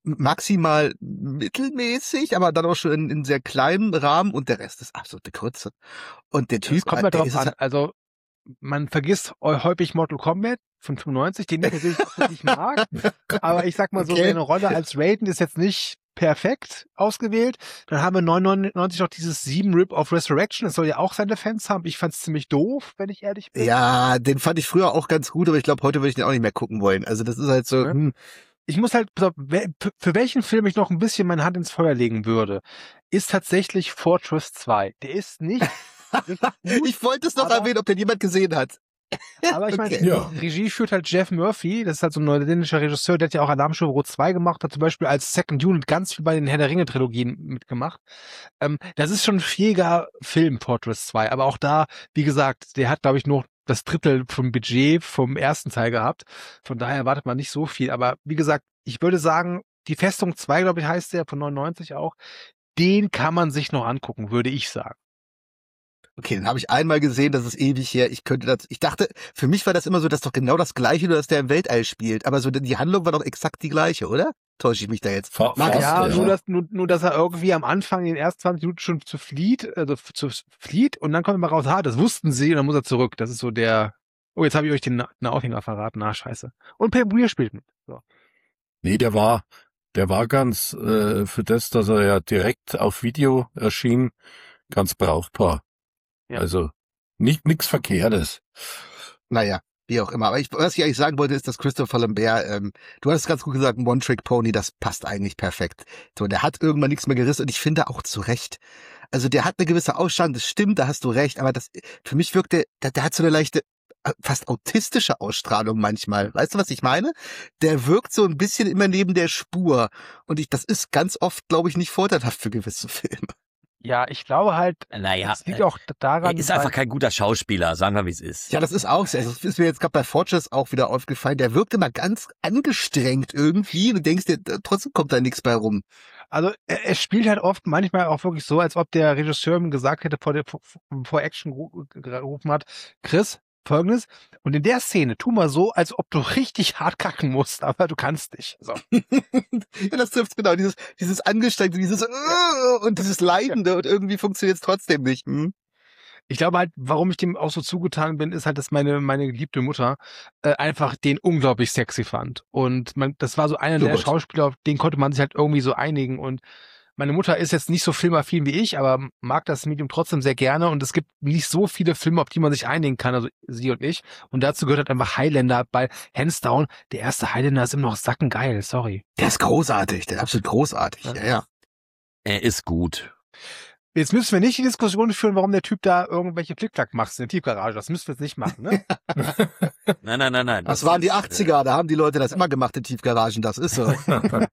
Speaker 3: maximal mittelmäßig, aber dann auch schon in, in sehr kleinen Rahmen und der Rest ist absolute Krütze. Und der Typ,
Speaker 4: Es kommt halt
Speaker 3: der
Speaker 4: drauf
Speaker 3: ist es
Speaker 4: an. Also, man vergisst häufig Mortal Kombat von fünfundneunzig, den ich natürlich auch nicht mag. Aber ich sag mal so,
Speaker 3: Okay.
Speaker 4: seine Rolle als Raiden ist jetzt nicht perfekt ausgewählt. Dann haben wir neunundneunzig noch dieses sieben Rip of Resurrection. Das soll ja auch seine Fans haben. Ich fand's ziemlich doof, wenn ich ehrlich bin.
Speaker 3: Ja, den fand ich früher auch ganz gut, aber ich glaube, heute würde ich den auch nicht mehr gucken wollen. Also das ist halt so,
Speaker 4: Ja.
Speaker 3: hm,
Speaker 4: Ich muss halt, pass auf, wer- für welchen Film ich noch ein bisschen meine Hand ins Feuer legen würde, ist tatsächlich Fortress zwei. Der ist nicht wirklich gut,
Speaker 3: ich wollte es noch
Speaker 4: aber-
Speaker 3: erwähnen, ob den jemand gesehen hat.
Speaker 4: aber ich meine,
Speaker 3: Okay.
Speaker 5: Ja.
Speaker 4: Regie führt halt Jeff Murphy, das ist halt so ein neuseeländischer Regisseur, der hat ja auch Alarmstufe Rot zwei gemacht, hat zum Beispiel als Second Unit ganz viel bei den Herr der Ringe Trilogien mitgemacht. Ähm, das ist schon ein fähiger Film, Fortress zwei, aber auch da, wie gesagt, der hat, glaube ich, nur das Drittel vom Budget vom ersten Teil gehabt. Von daher erwartet man nicht so viel, aber wie gesagt, ich würde sagen, die Festung zwei, glaube ich, heißt der, von neunundneunzig auch, den kann man sich noch angucken, würde ich sagen.
Speaker 3: Okay, den habe ich einmal gesehen, das ist ewig her. Ich könnte das, ich dachte, für mich war das immer so, dass doch genau das Gleiche, nur dass der im Weltall spielt. Aber so die Handlung war doch exakt die gleiche, oder? Täusche ich mich da jetzt?
Speaker 5: Fa-
Speaker 3: Mag
Speaker 5: fast,
Speaker 3: ich-
Speaker 4: Ja,
Speaker 5: ja.
Speaker 4: nur dass, nur, nur, dass er irgendwie am Anfang in den ersten zwanzig Minuten schon zu flieht, also zu flieht und dann kommt er mal raus, ha, das wussten sie und dann muss er zurück. Das ist so der, oh, jetzt habe ich euch den, den Aufhänger verraten, ah, scheiße. Und Pam Grier spielt mit. So.
Speaker 5: Nee, der war, der war ganz, äh, für das, dass er ja direkt auf Video erschien, ganz brauchbar.
Speaker 4: Ja.
Speaker 5: Also, nicht, nix Verkehrtes.
Speaker 3: Naja, wie auch immer. Aber ich, was ich eigentlich sagen wollte, ist, dass Christopher Lambert, ähm, du hast es ganz gut gesagt, ein One-Trick-Pony, das passt eigentlich perfekt. So, der hat irgendwann nichts mehr gerissen und ich finde auch zu Recht. Also der hat eine gewisse Ausstrahlung, das stimmt, da hast du recht, aber das, für mich wirkt der, der, der hat so eine leichte, äh, fast autistische Ausstrahlung manchmal. Weißt du, was ich meine? Der wirkt so ein bisschen immer neben der Spur. Und ich, das ist ganz oft, glaube ich, nicht vorteilhaft für gewisse Filme.
Speaker 4: Ja, ich glaube halt,
Speaker 2: Naja,
Speaker 4: es liegt auch daran,
Speaker 2: er ist einfach kein guter Schauspieler, sagen wir, wie es ist.
Speaker 3: Ja, das ist auch so. Also, das ist mir jetzt gerade bei Fortress auch wieder aufgefallen. Der wirkt immer ganz angestrengt irgendwie. Du denkst dir, trotzdem kommt da nichts bei rum.
Speaker 4: also er, er spielt halt oft manchmal auch wirklich so, als ob der Regisseur ihm gesagt hätte, vor der vor, vor Action geru- gerufen hat, Chris, Folgendes, und in der Szene, tu mal so, als ob du richtig hart kacken musst, aber du kannst nicht. So.
Speaker 3: Ja, das trifft genau. Dieses, dieses Angestrengte, dieses äh, und dieses Leidende und irgendwie funktioniert es trotzdem nicht. Hm?
Speaker 4: Ich glaube halt, warum ich dem auch so zugetan bin, ist halt, dass meine meine geliebte Mutter äh, einfach den unglaublich sexy fand. Und man, das war so einer
Speaker 3: Oh
Speaker 4: der
Speaker 3: Gott.
Speaker 4: Schauspieler, auf den konnte man sich halt irgendwie so einigen. Und meine Mutter ist jetzt nicht so filmaffin wie ich, aber mag das Medium trotzdem sehr gerne. Und es gibt nicht so viele Filme, auf die man sich einigen kann, also sie und ich. Und dazu gehört halt einfach Highlander, weil hands down, der erste Highlander ist immer noch sackengeil, sorry.
Speaker 3: Der ist großartig, der ist absolut großartig. Ja, ja.
Speaker 2: Er ist gut.
Speaker 4: Jetzt müssen wir nicht die Diskussion führen, warum der Typ da irgendwelche Flickflack macht in der Tiefgarage. Das müssen wir jetzt nicht machen, ne?
Speaker 2: Nein, nein, nein, nein.
Speaker 3: Das waren die
Speaker 2: ist,
Speaker 3: achtziger, da haben die Leute das immer gemacht in Tiefgaragen, das ist so.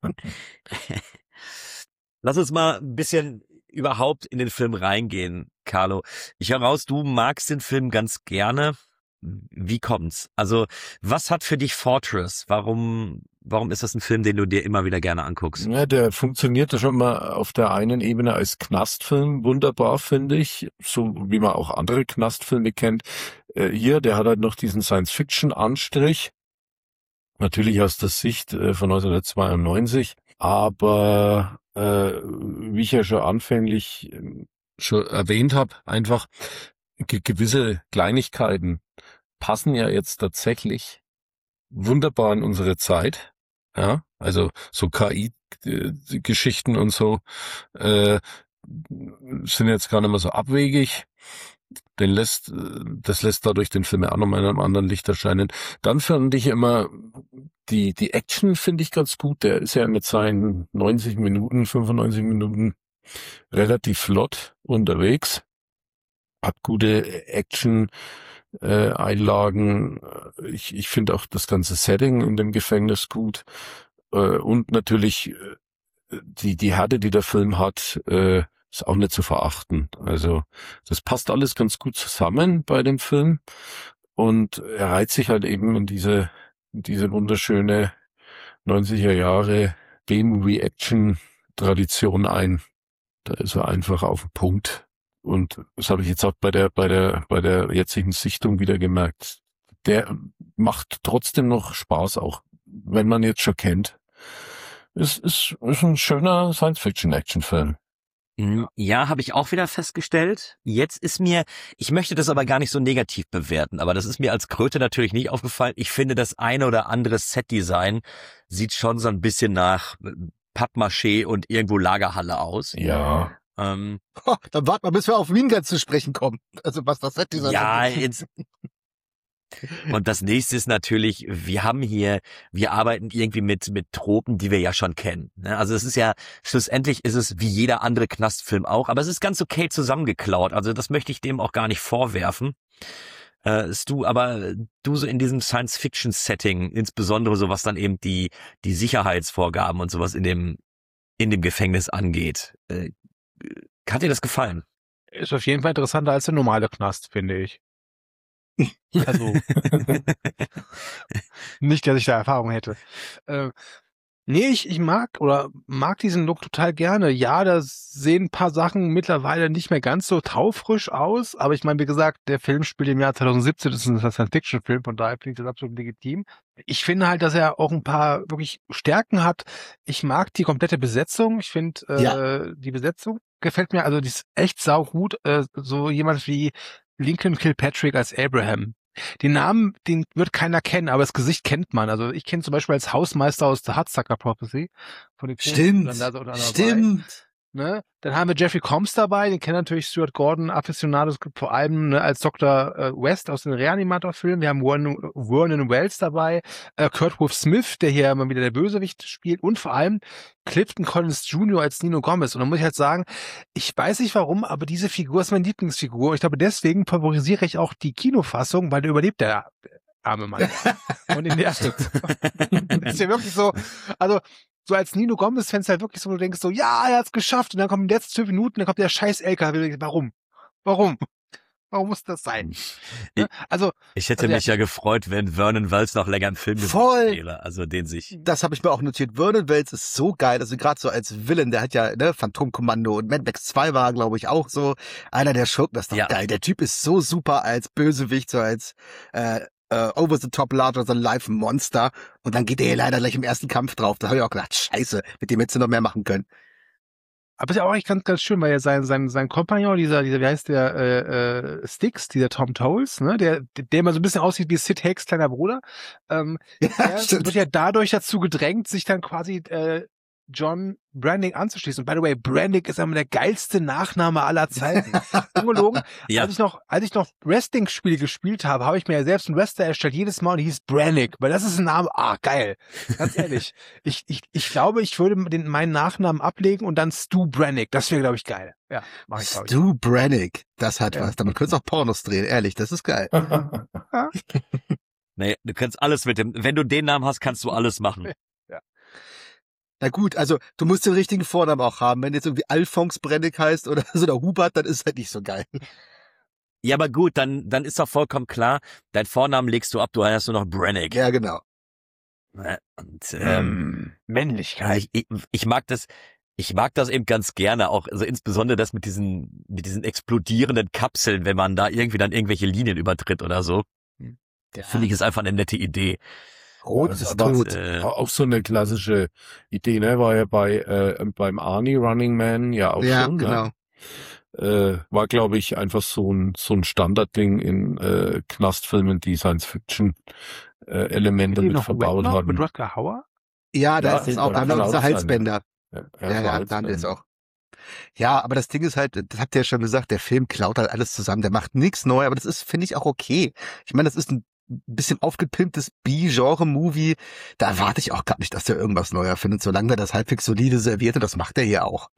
Speaker 2: Lass uns mal ein bisschen überhaupt in den Film reingehen, Carlo. Ich höre raus, du magst den Film ganz gerne. Wie kommt's? Also, was hat für dich Fortress? Warum, warum ist das ein Film, den du dir immer wieder gerne anguckst?
Speaker 5: Ja, der funktioniert ja schon mal auf der einen Ebene als Knastfilm wunderbar, finde ich. So wie man auch andere Knastfilme kennt. Äh, hier, der hat halt noch diesen Science-Fiction-Anstrich. Natürlich aus der Sicht äh, von neunzehnhundertzweiundneunzig. Aber äh, wie ich ja schon anfänglich äh, schon erwähnt habe, einfach ge- gewisse Kleinigkeiten passen ja jetzt tatsächlich wunderbar in unsere Zeit. Ja, also so K I-Geschichten und so äh, sind jetzt gar nicht mehr so abwegig. Den lässt, das lässt dadurch den Film ja auch nochmal in einem anderen Licht erscheinen. Dann fand ich immer die die Action finde ich ganz gut. Der ist ja mit seinen neunzig Minuten, fünfundneunzig Minuten relativ flott unterwegs. Hat gute Action äh, Einlagen. Ich ich finde auch das ganze Setting in dem Gefängnis gut. Äh, und natürlich äh, die die Härte, die der Film hat, äh, ist auch nicht zu verachten. Also das passt alles ganz gut zusammen bei dem Film. Und er reiht sich halt eben in diese in diese wunderschöne neunziger Jahre B-Movie-Action-Tradition ein. Da ist er einfach auf den Punkt. Und das habe ich jetzt auch bei der bei der bei der jetzigen Sichtung wieder gemerkt. Der macht trotzdem noch Spaß, auch wenn man jetzt schon kennt. Es ist, ist ein schöner Science-Fiction-Action-Film.
Speaker 2: Ja, habe ich auch wieder festgestellt. Jetzt ist mir, ich möchte das aber gar nicht so negativ bewerten, aber das ist mir als Kröte natürlich nicht aufgefallen. Ich finde, das eine oder andere Set-Design sieht schon so ein bisschen nach Pappmaché und irgendwo Lagerhalle aus.
Speaker 5: Ja.
Speaker 2: Ähm,
Speaker 3: Oh, dann warten wir, bis wir auf Wien zu sprechen kommen. Also was das Set dieser
Speaker 2: ja, jetzt. Und das nächste ist natürlich, wir haben hier, wir arbeiten irgendwie mit mit Tropen, die wir ja schon kennen. Ne? Also es ist ja, schlussendlich ist es wie jeder andere Knastfilm auch, aber es ist ganz okay zusammengeklaut. Also das möchte ich dem auch gar nicht vorwerfen. Äh, ist du, aber du so in diesem Science-Fiction-Setting, insbesondere so was dann eben die die Sicherheitsvorgaben und sowas in dem in dem Gefängnis angeht, äh, hat dir das gefallen?
Speaker 4: Ist auf jeden Fall interessanter als der normale Knast, finde ich. Also, nicht, dass ich da Erfahrung hätte. Äh, nee, ich, ich mag oder mag diesen Look total gerne. Ja, da sehen ein paar Sachen mittlerweile nicht mehr ganz so taufrisch aus, aber ich meine, wie gesagt, der Film spielt im Jahr zweitausendsiebzehn, das ist ein Science-Fiction-Film, von daher finde ich das absolut legitim. Ich finde halt, dass er auch ein paar wirklich Stärken hat. Ich mag die komplette Besetzung. Ich finde, äh,
Speaker 3: Ja.
Speaker 4: die Besetzung gefällt mir, also die ist echt saugut. Äh, so jemand wie Lincoln Kilpatrick als Abraham. Den Namen, den wird keiner kennen, aber das Gesicht kennt man. Also ich kenne zum Beispiel als Hausmeister aus The Hudsucker Prophecy. Von den
Speaker 3: Stimmt,
Speaker 4: dann da so dabei,
Speaker 3: stimmt.
Speaker 4: ne? Dann haben wir Jeffrey Combs dabei, den kennen natürlich Stuart Gordon, Aficionados, vor allem ne, als Doktor äh, West aus den Reanimator-Filmen. Wir haben Vernon, Vernon Wells dabei, äh, Kurtwood Smith, der hier immer wieder der Bösewicht spielt und vor allem Clifton Collins Junior als Nino Gomez. Und dann muss ich halt sagen, ich weiß nicht warum, aber diese Figur ist meine Lieblingsfigur. Und ich glaube, deswegen favorisiere ich auch die Kinofassung, weil der überlebt der arme Mann. Und in der das ist ja wirklich so, also so als Nino Gomez-Fans halt wirklich so, wo du denkst so, ja, er hat's geschafft. Und dann kommen die letzten fünf Minuten, dann kommt der scheiß L K W. Warum? Warum? Warum muss das sein?
Speaker 2: Ich,
Speaker 4: also
Speaker 2: ich hätte
Speaker 4: also
Speaker 2: mich
Speaker 4: der,
Speaker 2: ja gefreut, wenn Vernon Wells noch länger im Film
Speaker 3: Voll.
Speaker 2: gewesen wäre. Also den sich.
Speaker 3: Das habe ich mir auch notiert. Vernon Wells ist so geil. Also gerade so als Villain, der hat ja ne, Phantomkommando und Mad Max zwei war, glaube ich, auch so einer der Schurken. Das ist doch
Speaker 2: Ja.
Speaker 3: geil. Der Typ ist so super als Bösewicht, so als äh, äh, over-the-top larger than life Monster. Und dann geht er hier leider gleich im ersten Kampf drauf. Da habe ich auch gedacht, scheiße, mit dem hättest du noch mehr machen können.
Speaker 4: Aber ist ja auch echt ganz, ganz schön, weil ja sein, sein, sein Kompagnon, dieser, dieser, wie heißt der, äh, äh, Styx, dieser Tom Towles, ne, der, der immer so ein bisschen aussieht wie Sid Hicks kleiner Bruder, ähm,
Speaker 3: Ja,
Speaker 4: der
Speaker 3: stimmt.
Speaker 4: wird ja dadurch dazu gedrängt, sich dann quasi, äh, John Brannick anzuschließen. Und by the way, Brannick ist einmal der geilste Nachname aller Zeiten. Ungelogen.
Speaker 2: Ja.
Speaker 4: Als ich noch, als ich noch Wrestling-Spiele gespielt habe, habe ich mir ja selbst einen Wrestler erstellt, jedes Mal, und hieß Brannick, weil das ist ein Name, ah, geil. Ganz ehrlich. ich, ich, ich glaube, ich würde den, meinen Nachnamen ablegen und dann Stu Brannick. Das wäre, glaube ich, geil. Ja, mach ich, glaube ich.
Speaker 3: Stu Brannick, das hat
Speaker 4: Ja.
Speaker 3: was. Damit könntest du auch Pornos drehen, ehrlich, das ist geil.
Speaker 2: Nee, du kannst alles mit dem, wenn du den Namen hast, kannst du alles machen.
Speaker 3: Na gut, also du musst den richtigen Vornamen auch haben. Wenn jetzt irgendwie Alphonse Brannick heißt oder so der Hubert, dann ist halt nicht so geil.
Speaker 2: Ja, aber gut, dann, dann ist doch vollkommen klar, dein Vornamen legst du ab, du heißt nur noch Brannick.
Speaker 3: Ja, genau.
Speaker 2: Und, ähm,
Speaker 4: Männlichkeit.
Speaker 2: also ich, ich, ich mag das, ich mag das eben ganz gerne, auch, also insbesondere das mit diesen, mit diesen explodierenden Kapseln, wenn man da irgendwie dann irgendwelche Linien übertritt oder so.
Speaker 3: Ja.
Speaker 2: Finde ich, ist einfach eine nette Idee.
Speaker 3: Rot
Speaker 5: Das
Speaker 3: ist
Speaker 5: aber,
Speaker 3: tot.
Speaker 2: Äh,
Speaker 5: Auch so eine klassische Idee, ne? War ja bei äh, beim Arnie Running Man ja auch
Speaker 3: Ja,
Speaker 5: schon.
Speaker 3: genau.
Speaker 5: Ne? Äh, war, glaube ich, einfach so ein so ein Standardding in äh, Knastfilmen, die Science-Fiction-Elemente
Speaker 4: Die
Speaker 5: mit
Speaker 4: noch
Speaker 5: verbaut
Speaker 4: Wetmore
Speaker 5: haben.
Speaker 4: mit Rutger Hauer?
Speaker 3: Ja, da
Speaker 5: Ja,
Speaker 3: ist es
Speaker 5: das
Speaker 3: auch. Da haben wir
Speaker 5: kann
Speaker 3: auch diese
Speaker 5: auch sein,
Speaker 3: Halsbänder.
Speaker 5: Ja,
Speaker 3: Ja, ja, da haben wir es auch. Ja, aber das Ding ist halt, das habt ihr ja schon gesagt, der Film klaut halt alles zusammen. Der macht nichts neu, aber das ist, finde ich, auch okay. Ich meine, das ist ein bisschen aufgepimptes B-Genre-Movie. Da erwarte ich auch gar nicht, dass der irgendwas Neuer findet, solange der das halbwegs solide serviert, und das macht er hier auch.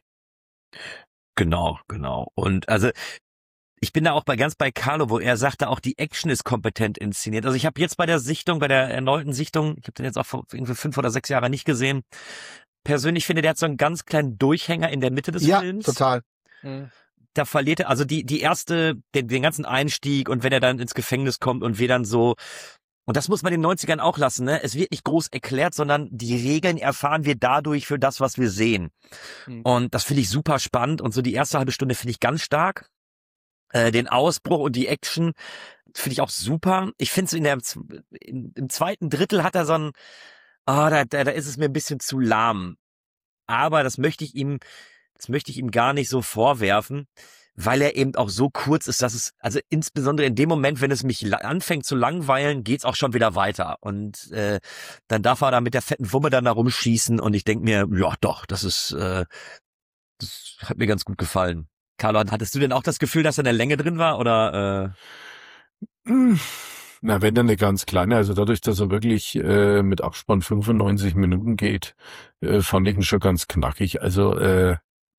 Speaker 2: Genau, genau. Und also ich bin da auch bei ganz bei Carlo, wo er sagte, auch die Action ist kompetent inszeniert. Also ich habe jetzt bei der Sichtung, bei der erneuten Sichtung, ich habe den jetzt auch vor irgendwie fünf oder sechs Jahren nicht gesehen. Persönlich finde, der hat so einen ganz kleinen Durchhänger in der Mitte des
Speaker 3: Ja,
Speaker 2: Films.
Speaker 3: total.
Speaker 2: Da verliert er, also die, die erste, den, den ganzen Einstieg und wenn er dann ins Gefängnis kommt und wir dann so, und das muss man in den neunzigern auch lassen, ne? Es wird nicht groß erklärt, sondern die Regeln erfahren wir dadurch für das, was wir sehen.
Speaker 4: Mhm.
Speaker 2: Und das finde ich super spannend und so die erste halbe Stunde finde ich ganz stark. Äh, den Ausbruch und die Action finde ich auch super. Ich finde es in der, in, im zweiten Drittel hat er so ein, ah, da, da, da ist es mir ein bisschen zu lahm. Aber das möchte ich ihm, das möchte ich ihm gar nicht so vorwerfen, weil er eben auch so kurz ist, dass es, also insbesondere in dem Moment, wenn es mich la- anfängt zu langweilen, geht's auch schon wieder weiter. Und äh, dann darf er da mit der fetten Wumme dann da rumschießen und ich denke mir, ja doch, das ist, äh, das hat mir ganz gut gefallen. Carlo, hattest du denn auch das Gefühl, dass da eine Länge drin war oder? Äh?
Speaker 5: Na, wenn dann eine ganz kleine, also dadurch, dass er wirklich äh, mit Abspann fünfundneunzig Minuten geht, äh, fand ich ihn schon ganz knackig. Also äh,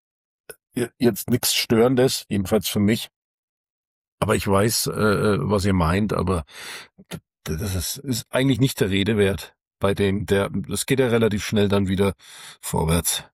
Speaker 5: jetzt nichts Störendes, jedenfalls für mich. Aber ich weiß, äh, was ihr meint, aber d- das ist, ist eigentlich nicht der Rede wert. Bei dem, der, das geht ja relativ schnell dann wieder vorwärts.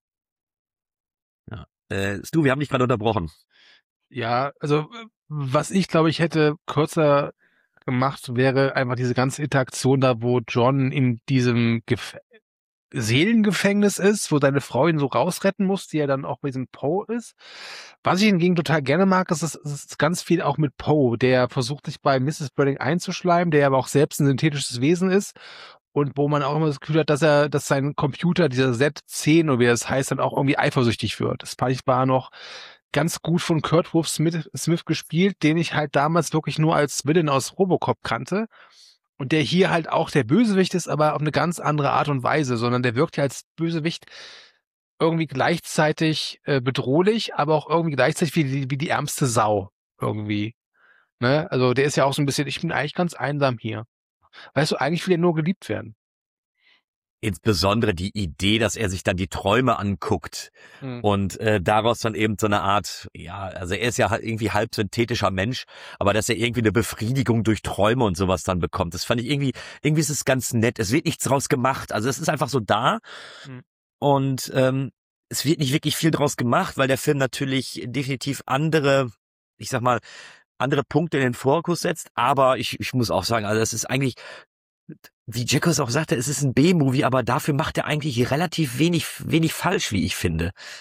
Speaker 2: Ja. Äh, Stu, wir haben dich gerade unterbrochen.
Speaker 4: Ja, also äh, was ich glaube, ich hätte kürzer gemacht, wäre einfach diese ganze Interaktion da, wo John in diesem Gef Seelengefängnis ist, wo seine Frau ihn so rausretten muss, die ja dann auch bei diesem Poe ist. Was ich hingegen total gerne mag, ist, ist, ist ganz viel auch mit Poe, der versucht sich bei Misses Brannick einzuschleimen, der aber auch selbst ein synthetisches Wesen ist und wo man auch immer das Gefühl hat, dass er, dass sein Computer, dieser Z zehn oder wie das heißt, dann auch irgendwie eifersüchtig wird. Das fand ich war noch ganz gut von Kurt Wolf Smith, Smith gespielt, den ich halt damals wirklich nur als Villain aus Robocop kannte. Und der hier halt auch der Bösewicht ist, aber auf eine ganz andere Art und Weise, sondern der wirkt ja als Bösewicht irgendwie gleichzeitig äh, bedrohlich, aber auch irgendwie gleichzeitig wie die, wie die ärmste Sau irgendwie. Ne? Also der ist ja auch so ein bisschen, ich bin eigentlich ganz einsam hier. Weißt du, eigentlich will er nur geliebt werden.
Speaker 2: Insbesondere die Idee, dass er sich dann die Träume anguckt
Speaker 4: Hm.
Speaker 2: und äh, daraus dann eben so eine Art, ja, also er ist ja halt irgendwie halb synthetischer Mensch, aber dass er irgendwie eine Befriedigung durch Träume und sowas dann bekommt, das fand ich irgendwie, irgendwie ist es ganz nett. Es wird nichts draus gemacht, also es ist einfach so da
Speaker 4: Hm.
Speaker 2: und ähm, es wird nicht wirklich viel draus gemacht, weil der Film natürlich definitiv andere, ich sag mal, andere Punkte in den Fokus setzt, aber ich, ich muss auch sagen, also es ist eigentlich, wie Jacobs auch sagte, es ist ein B-Movie, aber dafür macht er eigentlich relativ wenig, wenig falsch, wie ich finde.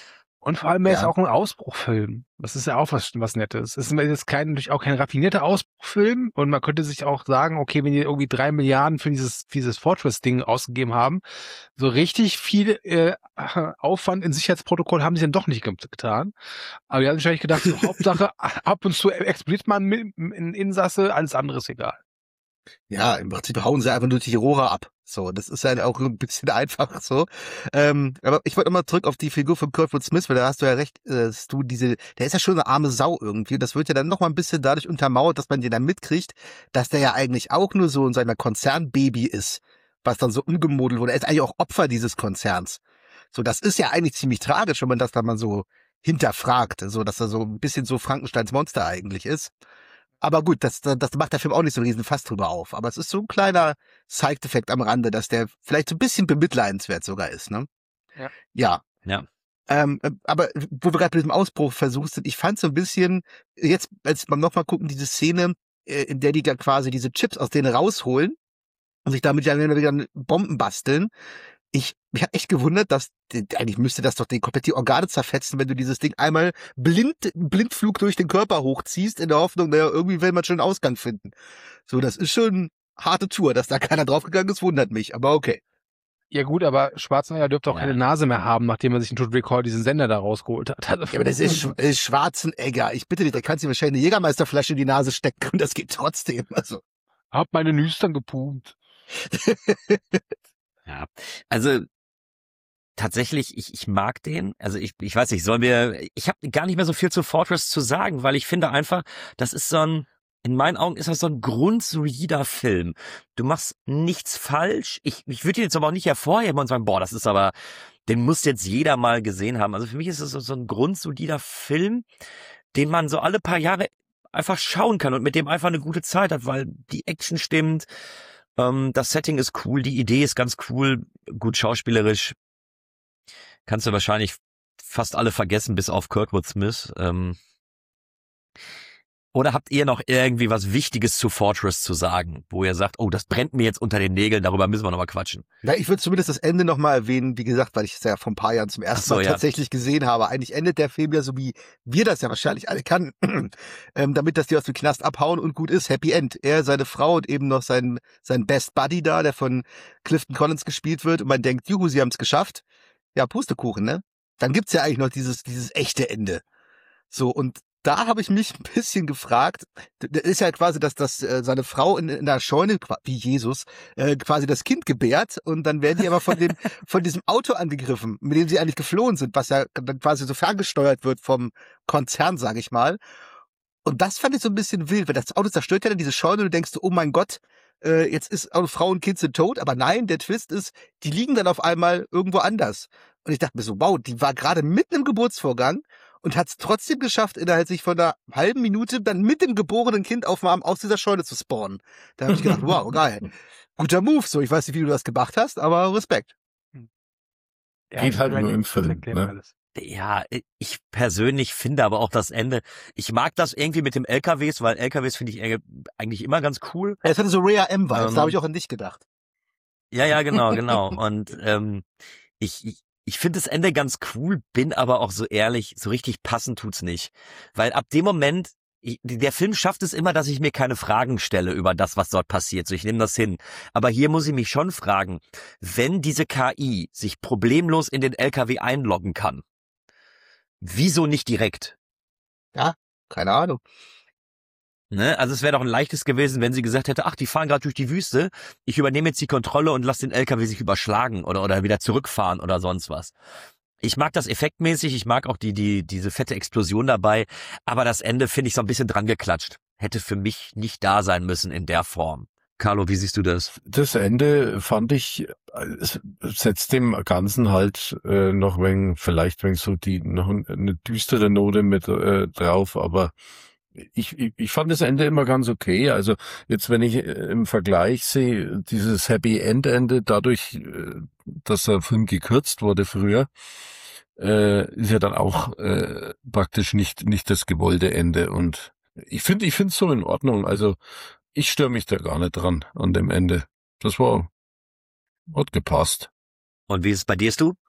Speaker 4: Und vor allem, er ist
Speaker 3: Ja.
Speaker 4: auch ein Ausbruchfilm. Das ist ja auch was, was Nettes. Es ist jetzt kein, natürlich auch kein raffinierter Ausbruchfilm. Und man könnte sich auch sagen, okay, wenn die irgendwie drei Milliarden für dieses, für dieses Fortress-Ding ausgegeben haben, so richtig viel äh, Aufwand in Sicherheitsprotokoll haben sie dann doch nicht getan. Aber die haben wahrscheinlich gedacht, so, Hauptsache, ab und zu explodiert man mit, in Insasse, alles andere ist egal.
Speaker 3: Ja, im Prinzip hauen sie einfach nur die Rohre ab. So, das ist ja auch ein bisschen einfach so. Ähm, aber ich wollte nochmal zurück auf die Figur von Kurtwood Smith, weil da hast du ja recht, äh, dass du diese, der ist ja schon eine arme Sau irgendwie. Das wird ja dann nochmal ein bisschen dadurch untermauert, dass man den dann mitkriegt, dass der ja eigentlich auch nur so in seiner Konzernbaby ist, was dann so umgemodelt wurde. Er ist eigentlich auch Opfer dieses Konzerns. So, das ist ja eigentlich ziemlich tragisch, wenn man das dann mal so hinterfragt, so, dass er so ein bisschen so Frankensteins Monster eigentlich ist. Aber gut, das, das macht der Film auch nicht so einen riesen Fass drüber auf. Aber es ist so ein kleiner Side-Effekt am Rande, dass der vielleicht so ein bisschen bemitleidenswert sogar ist, ne?
Speaker 4: Ja.
Speaker 3: Ja.
Speaker 2: Ja.
Speaker 3: Ähm, aber wo wir gerade mit diesem Ausbruchversuch sind, ich fand so ein bisschen, jetzt, als wir nochmal gucken, diese Szene, äh, in der die da quasi diese Chips aus denen rausholen und sich damit ja wieder Bomben basteln. Ich, mich hat echt gewundert, dass, eigentlich müsste das doch den komplett die Organe zerfetzen, wenn du dieses Ding einmal blind, Blindflug durch den Körper hochziehst, in der Hoffnung, naja, irgendwie will man schon einen Ausgang finden. So, das ist schon harte Tour, dass da keiner draufgegangen ist, wundert mich, aber okay.
Speaker 4: Ja gut, aber Schwarzenegger dürfte auch
Speaker 2: Ja.
Speaker 4: keine Nase mehr haben, nachdem er sich in Total Recall diesen Sender da rausgeholt hat. Also,
Speaker 3: Ja, aber das ist, Sch- ist Schwarzenegger. Ich bitte dich, der kann sich wahrscheinlich eine Jägermeisterflasche in die Nase stecken und das geht trotzdem. Also.
Speaker 4: hab meine Nüstern gepumpt.
Speaker 2: Ja, also tatsächlich, ich, ich mag den. Also ich, ich weiß nicht, sollen wir, ich habe gar nicht mehr so viel zu Fortress zu sagen, weil ich finde einfach, das ist so ein, in meinen Augen ist das so ein grundsolider Film. Du machst nichts falsch. Ich, ich würde ihn jetzt aber auch nicht hervorheben und sagen, boah, das ist aber, den muss jetzt jeder mal gesehen haben. Also für mich ist es so, so ein grundsolider Film, den man so alle paar Jahre einfach schauen kann und mit dem einfach eine gute Zeit hat, weil die Action stimmt. Ähm, das Setting ist cool, die Idee ist ganz cool, gut schauspielerisch. Kannst du wahrscheinlich fast alle vergessen, bis auf Kurtwood Smith. Ähm, oder habt ihr noch irgendwie was Wichtiges zu Fortress zu sagen, wo ihr sagt, oh, das brennt mir jetzt unter den Nägeln, darüber müssen wir noch mal quatschen?
Speaker 3: Na, ich würde zumindest das Ende nochmal erwähnen, wie gesagt, weil ich es ja vor ein paar Jahren zum ersten
Speaker 2: Ach so,
Speaker 3: Mal
Speaker 2: ja.
Speaker 3: tatsächlich gesehen habe. Eigentlich endet der Film ja so, wie wir das ja wahrscheinlich alle kannten, ähm, damit, dass die aus dem Knast abhauen und gut ist. Happy End. Er, seine Frau und eben noch sein, sein Best Buddy da, der von Clifton Collins gespielt wird. Und man denkt, juhu, sie haben es geschafft. Ja, Pustekuchen, ne? Dann gibt's ja eigentlich noch dieses, dieses echte Ende. So, und da habe ich mich ein bisschen gefragt, das ist ja quasi, dass, dass äh, seine Frau in, in der Scheune, qua- wie Jesus, äh, quasi das Kind gebärt und dann werden die aber von dem von diesem Auto angegriffen, mit dem sie eigentlich geflohen sind, was ja dann quasi so ferngesteuert wird vom Konzern, sage ich mal. Und das fand ich so ein bisschen wild, weil das Auto zerstört ja dann diese Scheune und du denkst, oh mein Gott, äh, jetzt ist auch Frau und Kind sind tot, aber nein, der Twist ist, die liegen dann auf einmal irgendwo anders. Und ich dachte mir so, wow, die war gerade mitten im Geburtsvorgang und hat es trotzdem geschafft, innerhalb sich von einer halben Minute dann mit dem geborenen Kind auf dem Arm aus dieser Scheune zu spawnen. Da habe ich gedacht, wow, geil. Guter Move, so. Ich weiß nicht, wie du das gemacht hast, aber Respekt.
Speaker 4: Ja,
Speaker 5: Geht halt
Speaker 4: ich meine,
Speaker 5: nur im
Speaker 4: das
Speaker 5: Film,
Speaker 4: erklärt
Speaker 5: ne?
Speaker 4: alles.
Speaker 2: Ja, ich persönlich finde aber auch das Ende, ich mag das irgendwie mit dem L K Ws, weil L K Ws finde ich eher- eigentlich immer ganz cool.
Speaker 3: Ja, es hatte so Rare M-Vibes,
Speaker 2: Ähm,
Speaker 3: da habe ich auch an dich gedacht.
Speaker 2: Ja, ja, genau, genau. Und ähm, ich, ich, ich finde das Ende ganz cool, bin aber auch so ehrlich, so richtig passend tut's nicht. Weil ab dem Moment, ich, der Film schafft es immer, dass ich mir keine Fragen stelle über das, was dort passiert. So, ich nehme das hin. Aber hier muss ich mich schon fragen, wenn diese K I sich problemlos in den L K W einloggen kann, wieso nicht direkt?
Speaker 3: Keine Ahnung.
Speaker 2: Ne? Also es wäre doch ein leichtes gewesen, wenn sie gesagt hätte, ach, die fahren gerade durch die Wüste, ich übernehme jetzt die Kontrolle und lass den L K W sich überschlagen oder oder wieder zurückfahren oder sonst was. Ich mag das effektmäßig, ich mag auch die die diese fette Explosion dabei, aber das Ende finde ich so ein bisschen dran geklatscht. Hätte für mich nicht da sein müssen in der Form. Carlo, wie siehst du das?
Speaker 5: Das Ende fand ich, es setzt dem Ganzen halt äh, noch wenn vielleicht wenn so die noch eine düstere Note mit äh, drauf, aber ich, ich ich fand das Ende immer ganz okay. Also jetzt, wenn ich äh, im Vergleich sehe, dieses Happy End Ende, dadurch, äh, dass der Film gekürzt wurde früher, äh, ist ja dann auch äh, praktisch nicht nicht das gewollte Ende. Und ich finde, ich finde es so in Ordnung. Also ich störe mich da gar nicht dran an dem Ende. Das war hat gepasst.
Speaker 2: Und wie ist es bei dir, Stu?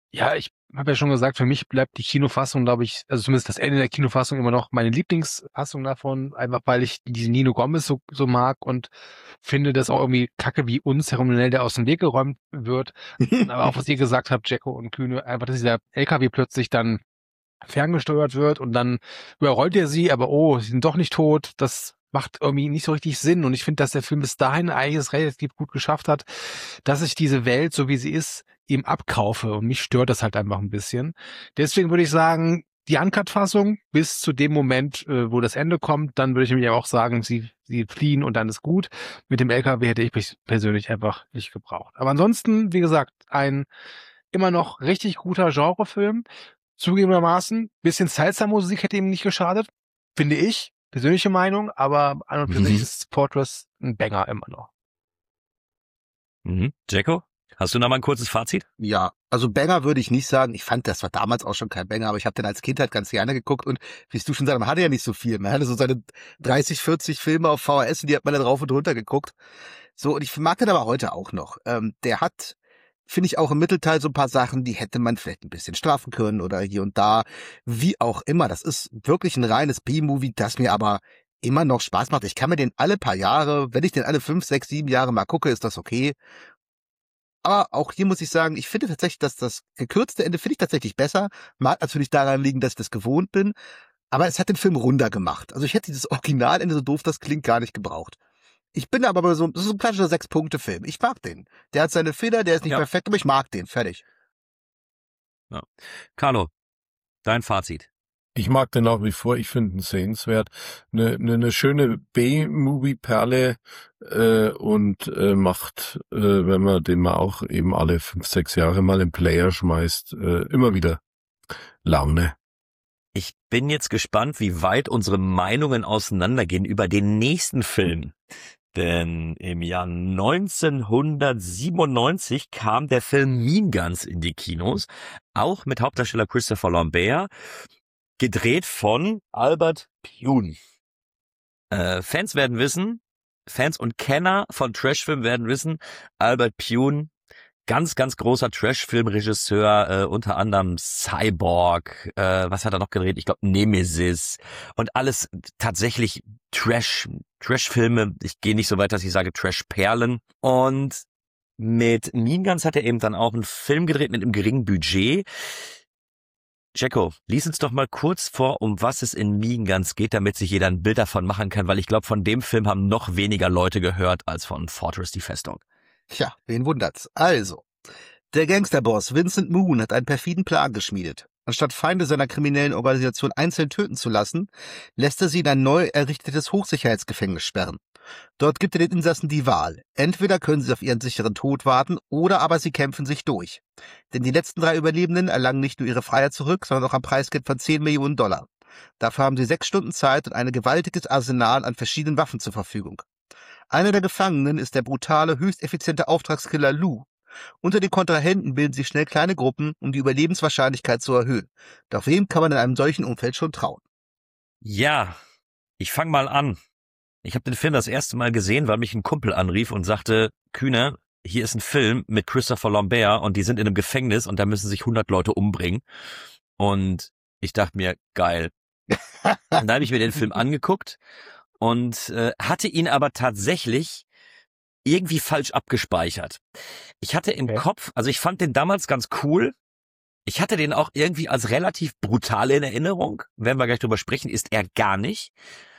Speaker 4: Ja, ich habe ja schon gesagt, für mich bleibt die Kinofassung, glaube ich, also zumindest das Ende der Kinofassung immer noch meine Lieblingsfassung davon, einfach weil ich diesen Nino Gomez so, so mag und finde, dass auch irgendwie Kacke wie unzeremoniell der aus dem Weg geräumt wird. Aber auch was ihr gesagt habt, Jacko und Kühne, einfach, dass dieser L K W plötzlich dann ferngesteuert wird und dann überrollt er sie, aber oh, sie sind doch nicht tot. Das macht irgendwie nicht so richtig Sinn. Und ich finde, dass der Film bis dahin eigentlich es relativ gut geschafft hat, dass ich diese Welt, so wie sie ist, ihm abkaufe. Und mich stört das halt einfach ein bisschen. Deswegen würde ich sagen, die Uncut-Fassung bis zu dem Moment, äh, wo das Ende kommt, dann würde ich nämlich auch sagen, sie, sie fliehen und dann ist gut. Mit dem L K W hätte ich mich persönlich einfach nicht gebraucht. Aber ansonsten, wie gesagt, ein immer noch richtig guter Genrefilm. Zugegebenermaßen, bisschen Salsa-Musik hätte ihm nicht geschadet, finde ich. Persönliche Meinung, aber an und für sich
Speaker 2: Mhm.
Speaker 4: ist Fortress ein Banger immer noch.
Speaker 2: Mhm. Jacko, hast du noch mal ein kurzes Fazit?
Speaker 3: Ja, also Banger würde ich nicht sagen. Ich fand, das war damals auch schon kein Banger, aber ich habe den als Kind halt ganz gerne geguckt und wie du schon sagst, man hatte ja nicht so viel. Man hatte so seine dreißig, vierzig Filme auf V H S und die hat man dann rauf und runter geguckt. So, und ich mag den aber heute auch noch. Ähm, der hat, finde ich, auch im Mittelteil so ein paar Sachen, die hätte man vielleicht ein bisschen strafen können oder hier und da. Wie auch immer. Das ist wirklich ein reines B-Movie, das mir aber immer noch Spaß macht. Ich kann mir den alle paar Jahre, wenn ich den alle fünf, sechs, sieben Jahre mal gucke, ist das okay. Aber auch hier muss ich sagen, ich finde tatsächlich, dass das gekürzte Ende finde ich tatsächlich besser. Mag natürlich daran liegen, dass ich das gewohnt bin. Aber es hat den Film runder gemacht. Also ich hätte dieses Originalende, so doof das klingt, gar nicht gebraucht. Ich bin aber bei so, das ist so ein klassischer Sechs-Punkte-Film. Ich mag den. Der hat seine Fehler, der ist nicht
Speaker 2: Ja.
Speaker 3: perfekt, aber ich mag den. Fertig.
Speaker 2: Carlo, dein Fazit.
Speaker 5: Ich mag den nach wie vor, ich finde ihn sehenswert. Eine, eine, eine schöne B-Movie-Perle äh, und äh, macht, äh, wenn man den mal auch eben alle fünf, sechs Jahre mal im Player schmeißt, äh, immer wieder Laune.
Speaker 2: Ich bin jetzt gespannt, wie weit unsere Meinungen auseinandergehen über den nächsten Film. Denn im Jahr neunzehnhundertsiebenundneunzig kam der Film Mean Guns in die Kinos, auch mit Hauptdarsteller Christopher Lambert, gedreht von Albert Pyun. Äh, Fans werden wissen, Fans und Kenner von Trashfilmen werden wissen, Albert Pyun, ganz, ganz großer Trash-Filmregisseur, äh, unter anderem Cyborg, äh, was hat er noch gedreht? Ich glaube Nemesis und alles tatsächlich Trash, Trash-Filme. Ich gehe nicht so weit, dass ich sage Trash-Perlen. Und mit Mean Guns hat er eben dann auch einen Film gedreht mit einem geringen Budget. Jacko, lies uns doch mal kurz vor, um was es in Mean Guns geht, damit sich jeder ein Bild davon machen kann, weil ich glaube, von dem Film haben noch weniger Leute gehört als von Fortress die Festung.
Speaker 3: Tja, wen wundert's? Also, der Gangsterboss Vincent Moon hat einen perfiden Plan geschmiedet. Anstatt Feinde seiner kriminellen Organisation einzeln töten zu lassen, lässt er sie in ein neu errichtetes Hochsicherheitsgefängnis sperren. Dort gibt er den Insassen die Wahl. Entweder können sie auf ihren sicheren Tod warten, oder aber sie kämpfen sich durch. Denn die letzten drei Überlebenden erlangen nicht nur ihre Freiheit zurück, sondern auch ein Preisgeld von zehn Millionen Dollar. Dafür haben sie sechs Stunden Zeit und ein gewaltiges Arsenal an verschiedenen Waffen zur Verfügung. Einer der Gefangenen ist der brutale, höchst effiziente Auftragskiller Lou. Unter den Kontrahenten bilden sich schnell kleine Gruppen, um die Überlebenswahrscheinlichkeit zu erhöhen. Doch wem kann man in einem solchen Umfeld schon trauen?
Speaker 2: Ja, ich fang mal an. Ich habe den Film das erste Mal gesehen, weil mich ein Kumpel anrief und sagte, Kühne, hier ist ein Film mit Christopher Lambert und die sind in einem Gefängnis und da müssen sich hundert Leute umbringen. Und ich dachte mir, geil. Und da habe ich mir den Film angeguckt und äh, hatte ihn aber tatsächlich irgendwie falsch abgespeichert. Ich hatte im
Speaker 4: Okay.
Speaker 2: Kopf, also ich fand den damals ganz cool. Ich hatte den auch irgendwie als relativ brutal in Erinnerung. Werden wir gleich drüber sprechen, ist er gar nicht.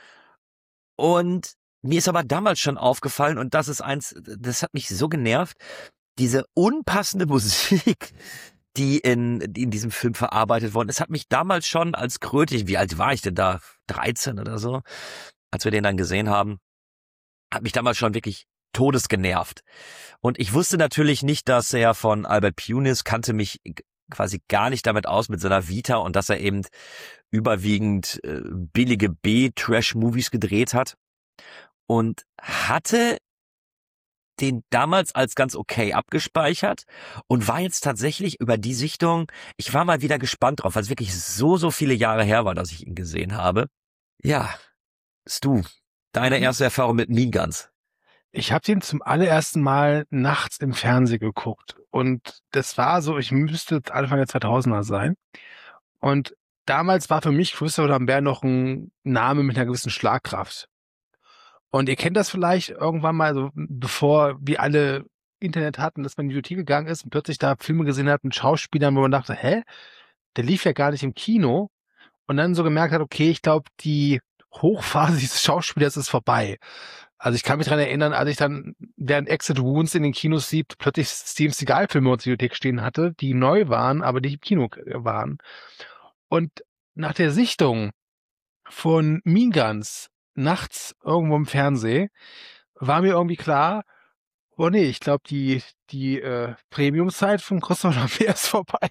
Speaker 2: Und mir ist aber damals schon aufgefallen, und das ist eins, das hat mich so genervt, diese unpassende Musik, die in, die in diesem Film verarbeitet worden ist, hat mich damals schon als Kröte, wie alt war ich denn da? dreizehn oder so, als wir den dann gesehen haben, hat mich damals schon wirklich todesgenervt. Und ich wusste natürlich nicht, dass er von Albert Pyun ist, kannte mich quasi gar nicht damit aus mit seiner Vita und dass er eben überwiegend äh, billige B-Trash-Movies gedreht hat und hatte den damals als ganz okay abgespeichert und war jetzt tatsächlich über die Sichtung, ich war mal wieder gespannt drauf, weil es wirklich so, so viele Jahre her war, dass ich ihn gesehen habe. Ja, Stu, deine erste Erfahrung mit Mean Guns.
Speaker 4: Ich habe den zum allerersten Mal nachts im Fernsehen geguckt. Und das war so, ich müsste Anfang der zweitausender sein. Und damals war für mich Christopher Lambert noch ein Name mit einer gewissen Schlagkraft. Und ihr kennt das vielleicht irgendwann mal, so bevor wir alle Internet hatten, dass man in die Bibliothek gegangen ist und plötzlich da Filme gesehen hat mit Schauspielern, wo man dachte, hä, der lief ja gar nicht im Kino. Und dann so gemerkt hat, okay, ich glaube, die Hochphase dieses Schauspielers ist vorbei. Also ich kann mich daran erinnern, als ich dann während Exit Wounds in den Kinos sieb, plötzlich Steven Seagal-Filme in der Bibliothek stehen hatte, die neu waren, aber die im Kino waren. Und nach der Sichtung von Mean Guns nachts irgendwo im Fernsehen war mir irgendwie klar, oh nee, ich glaube, die, die äh, Premium-Zeit von Christopher Lambert ist vorbei.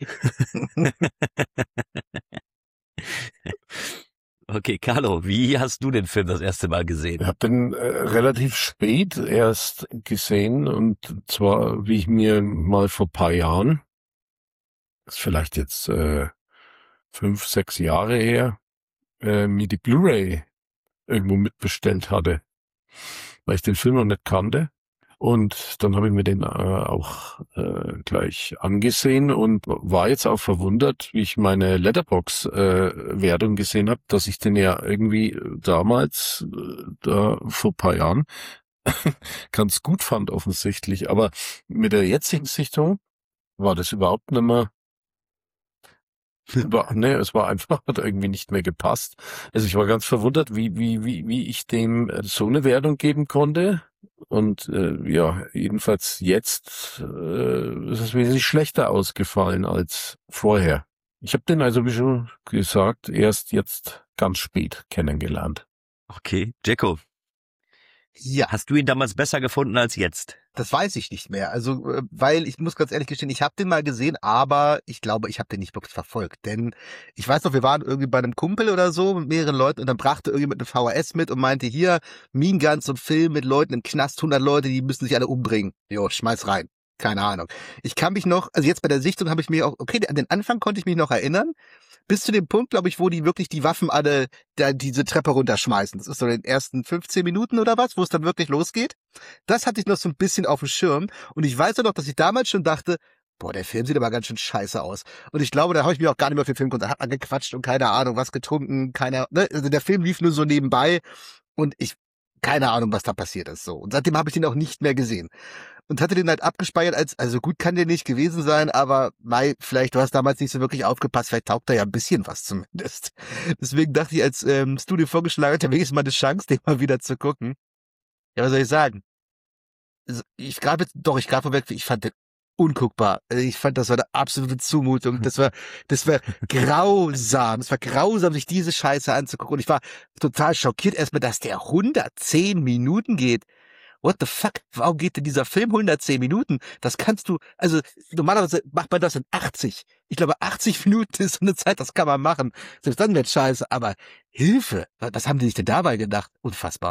Speaker 2: Okay, Carlo, wie hast du den Film das erste Mal gesehen?
Speaker 5: Ich habe den äh, relativ spät erst gesehen und zwar, wie ich mir mal vor paar Jahren, das ist vielleicht jetzt äh, fünf, sechs Jahre her, äh, mir die Blu-ray irgendwo mitbestellt hatte, weil ich den Film noch nicht kannte. Und dann habe ich mir den äh, auch äh, gleich angesehen und war jetzt auch verwundert, wie ich meine Letterboxd-Wertung äh, gesehen habe, dass ich den ja irgendwie damals, äh, da vor paar Jahren, ganz gut fand offensichtlich. Aber mit der jetzigen Sichtung war das überhaupt nicht mehr. War, nee, es war einfach, hat irgendwie nicht mehr gepasst. Also ich war ganz verwundert, wie wie wie wie ich dem so eine Wertung geben konnte. Und äh, ja, jedenfalls jetzt äh, ist es wesentlich schlechter ausgefallen als vorher. Ich habe den also, wie schon gesagt, erst jetzt ganz spät kennengelernt.
Speaker 2: Okay, Jacko,
Speaker 3: Ja,
Speaker 2: hast du ihn damals besser gefunden als jetzt?
Speaker 3: das weiß ich nicht mehr. Also, äh, weil ich muss ganz ehrlich gestehen, ich habe den mal gesehen, aber ich glaube, ich habe den nicht wirklich verfolgt. Denn ich weiß noch, wir waren irgendwie bei einem Kumpel oder so mit mehreren Leuten und dann brachte irgendjemand eine V H S mit und meinte, hier, Mean Guns, so ein Film mit Leuten im Knast, hundert Leute, die müssen sich alle umbringen. Jo, schmeiß rein. Keine Ahnung. Ich kann mich noch, also jetzt bei der Sichtung habe ich mir auch, okay, an den Anfang konnte ich mich noch erinnern. Bis zu dem Punkt, glaube ich, wo die wirklich die Waffen alle da diese Treppe runterschmeißen. Das ist so in den ersten fünfzehn Minuten oder was, wo es dann wirklich losgeht. Das hatte ich noch so ein bisschen auf dem Schirm. Und ich weiß auch noch, dass ich damals schon dachte, boah, der Film sieht aber ganz schön scheiße aus. Und ich glaube, da habe ich mich auch gar nicht mehr auf den Film konzentriert. Da hat man gequatscht und keine Ahnung, was getrunken, keine, ne? Also der Film lief nur so nebenbei. Und ich, keine Ahnung, was da passiert ist, so. Und seitdem habe ich den auch nicht mehr gesehen. Und hatte den halt abgespeichert als, also gut kann der nicht gewesen sein, aber Mai, vielleicht, du hast damals nicht so wirklich aufgepasst, vielleicht taugt da ja ein bisschen was zumindest. Deswegen dachte ich, als ähm, Studio vorgeschlagen hat, wenigstens mal eine Chance, den mal wieder zu gucken. Ja, was soll ich sagen? Also, ich gerade, doch, ich gerade vorweg, ich fand den unguckbar. Also ich fand, das war eine absolute Zumutung. Das war, das war grausam. Es war grausam, sich diese Scheiße anzugucken. Und ich war total schockiert erstmal, dass der hundertzehn Minuten geht. What the fuck? Warum geht denn dieser Film hundertzehn Minuten? Das kannst du, also normalerweise macht man das in achtzig. Ich glaube, achtzig Minuten ist so eine Zeit, das kann man machen. Selbst dann wird scheiße, aber Hilfe! Was haben die sich denn dabei gedacht? Unfassbar.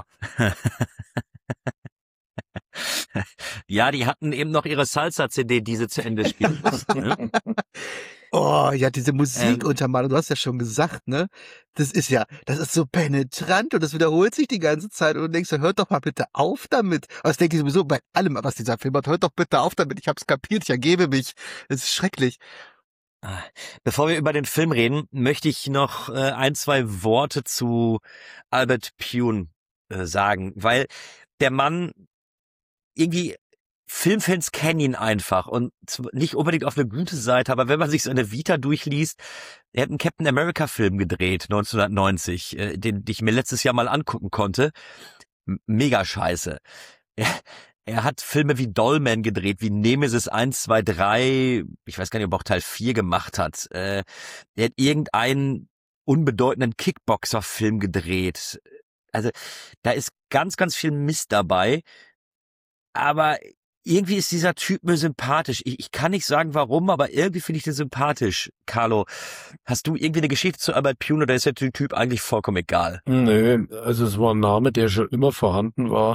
Speaker 2: Ja, die hatten eben noch ihre Salsa-C D, die sie zu Ende spielen mussten. Ne?
Speaker 3: Oh, ja, diese Musikuntermalung,
Speaker 2: Ähm,
Speaker 3: du hast ja schon gesagt, ne? Das ist ja, das ist so penetrant und das wiederholt sich die ganze Zeit und du denkst, hört doch mal bitte auf damit. Aber das denke ich sowieso bei allem, was dieser Film hat, hört doch bitte auf damit. Ich hab's kapiert, ich ergebe mich. Es ist schrecklich.
Speaker 2: Bevor wir über den Film reden, möchte ich noch äh, ein, zwei Worte zu Albert Pyun äh, sagen, weil der Mann irgendwie, Filmfans kennen ihn einfach und nicht unbedingt auf eine gute Seite, aber wenn man sich seine Vita durchliest, er hat einen Captain America Film gedreht, neunzehnhundertneunzig, äh, den, den ich mir letztes Jahr mal angucken konnte. M- Mega scheiße. Er, er hat Filme wie Dollman gedreht, wie Nemesis eins, zwei, drei, ich weiß gar nicht, ob er auch Teil vier gemacht hat. Äh, er hat irgendeinen unbedeutenden Kickboxer-Film gedreht. Also da ist ganz, ganz viel Mist dabei. Aber irgendwie ist dieser Typ mir sympathisch. Ich, ich kann nicht sagen, warum, aber irgendwie finde ich den sympathisch. Carlo, hast du irgendwie eine Geschichte zu Albert Pyun oder ist der Typ eigentlich vollkommen egal?
Speaker 5: Nö, also es war ein Name, der schon immer vorhanden war.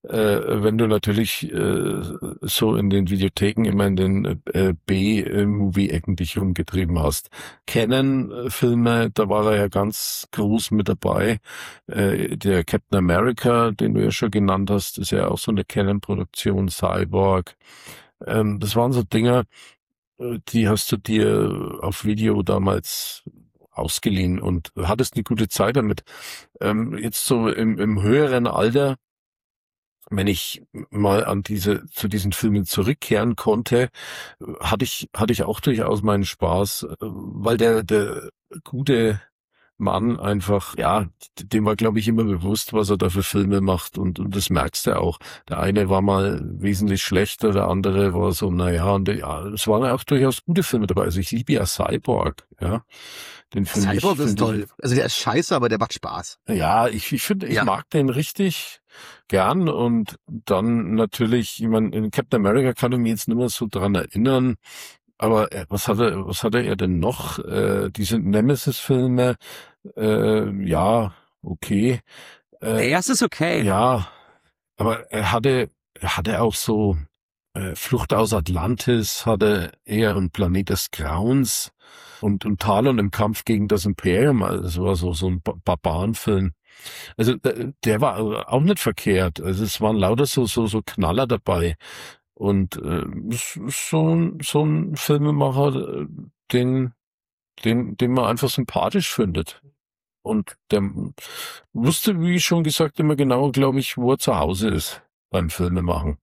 Speaker 5: äh, wenn du natürlich äh, so in den Videotheken immer in den äh, B-Movie-Ecken dich rumgetrieben hast. Canon-Filme, da war er ja ganz groß mit dabei. Äh, der Captain America, den du ja schon genannt hast, ist ja auch so eine Canon-Produktion, Cyborg. Ähm, das waren so Dinger, äh, die hast du dir auf Video damals ausgeliehen und hattest eine gute Zeit damit. Ähm, jetzt so im, im höheren Alter, wenn ich mal an diese, zu diesen Filmen zurückkehren konnte, hatte ich, hatte ich auch durchaus meinen Spaß, äh, weil der, der gute Mann einfach, ja, dem war, glaube ich, immer bewusst, was er da für Filme macht und, und das merkst du auch. Der eine war mal wesentlich schlechter, der andere war so, naja, und ja, es waren auch durchaus gute Filme dabei. Also ich liebe ja Cyborg, ja. Den finde ich,
Speaker 3: Cyborg ist
Speaker 5: find
Speaker 3: toll.
Speaker 5: ich,
Speaker 3: Also der ist scheiße, aber der macht Spaß.
Speaker 5: ja, ich, ich finde, ich
Speaker 3: Ja.
Speaker 5: mag den richtig gern und dann natürlich, ich meine, in Captain America kann ich mich jetzt nicht mehr so dran erinnern, aber äh, was hatte, was hatte er denn noch? Äh, diese Nemesis-Filme, äh, ja, okay.
Speaker 2: Der
Speaker 5: Äh,
Speaker 2: erste ist okay.
Speaker 5: ja, aber er hatte, er hatte auch so äh, Flucht aus Atlantis, hatte er und Planet des Grauens und, und Talon im Kampf gegen das Imperium, also das war so, so ein Ba- Barbarenfilm. Also der, der war auch nicht verkehrt. Also es waren lauter so, so, so Knaller dabei. Und äh, es ist so ein, so ein Filmemacher, äh, den, den, den man einfach sympathisch findet. Und der wusste, wie schon gesagt, immer genau, glaube ich, wo er zu Hause ist beim Filmemachen.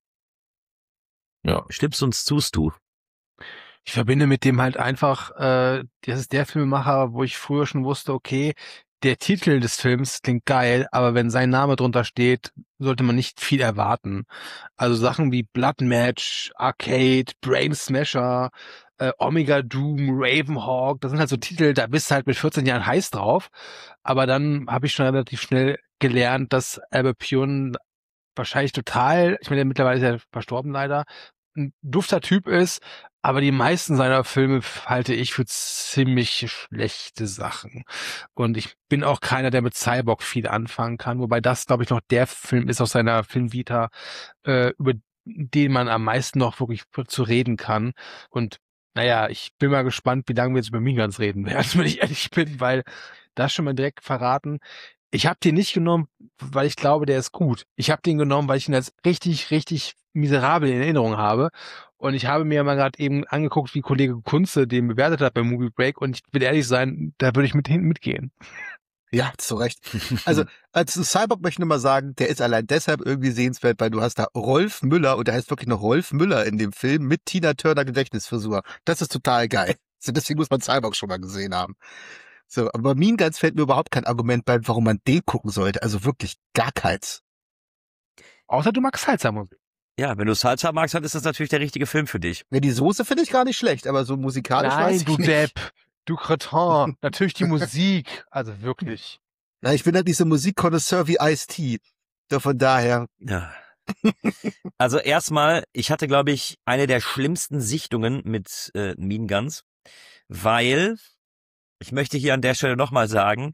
Speaker 5: Ja.
Speaker 2: Stimmst uns tust du.
Speaker 4: Ich verbinde mit dem halt einfach, äh, das ist der Filmemacher, wo ich früher schon wusste, okay, der Titel des Films klingt geil, aber wenn sein Name drunter steht, sollte man nicht viel erwarten. Also Sachen wie Blood Match, Arcade, Brain Smasher, äh, Omega Doom, Ravenhawk, das sind halt so Titel, da bist du halt mit vierzehn Jahren heiß drauf. Aber dann habe ich schon relativ schnell gelernt, dass Albert Pyun wahrscheinlich total, ich meine, der mittlerweile ist ja verstorben leider, ein dufter Typ ist, aber die meisten seiner Filme halte ich für ziemlich schlechte Sachen. Und ich bin auch keiner, der mit Cyborg viel anfangen kann, wobei das, glaube ich, noch der Film ist aus seiner Filmvita, äh, über den man am meisten noch wirklich zu reden kann. Und naja, ich bin mal gespannt, wie lange wir jetzt über Mean Girls reden werden, wenn ich ehrlich bin, weil das schon mal direkt verraten. Ich habe den nicht genommen, weil ich glaube, der ist gut. Ich habe den genommen, weil ich ihn als richtig, richtig miserabel in Erinnerung habe. Und ich habe mir mal gerade eben angeguckt, wie Kollege Kunze den bewertet hat beim Movie Break. Und ich will ehrlich sein, da würde ich mit hinten mitgehen.
Speaker 3: Ja, zu Recht. Also, als Cyborg möchte ich nur mal sagen, der ist allein deshalb irgendwie sehenswert, weil du hast da Rolf Müller, und der heißt wirklich noch Rolf Müller in dem Film, mit Tina Turner Gedächtnisfrisur. Das ist total geil. So, deswegen muss man Cyborg schon mal gesehen haben. So, aber Mean Girls fällt mir überhaupt kein Argument bei, warum man den gucken sollte. Also wirklich gar keins.
Speaker 4: Außer du magst Salsa Musik.
Speaker 2: Ja, wenn du Salsa magst, dann ist das natürlich der richtige Film für dich.
Speaker 3: Ja, die Soße finde ich gar nicht schlecht, aber so musikalisch weiß
Speaker 4: Nein,
Speaker 3: ich
Speaker 4: du
Speaker 3: nicht.
Speaker 4: Depp, du Cretin. Natürlich die Musik. Also wirklich.
Speaker 3: Na, ich bin halt nicht so Musikkonnoisseur wie Ice-T. So, von daher.
Speaker 2: Ja. Also erstmal, ich hatte, glaube ich, eine der schlimmsten Sichtungen mit äh, Mean Guns, weil, ich möchte hier an der Stelle nochmal sagen,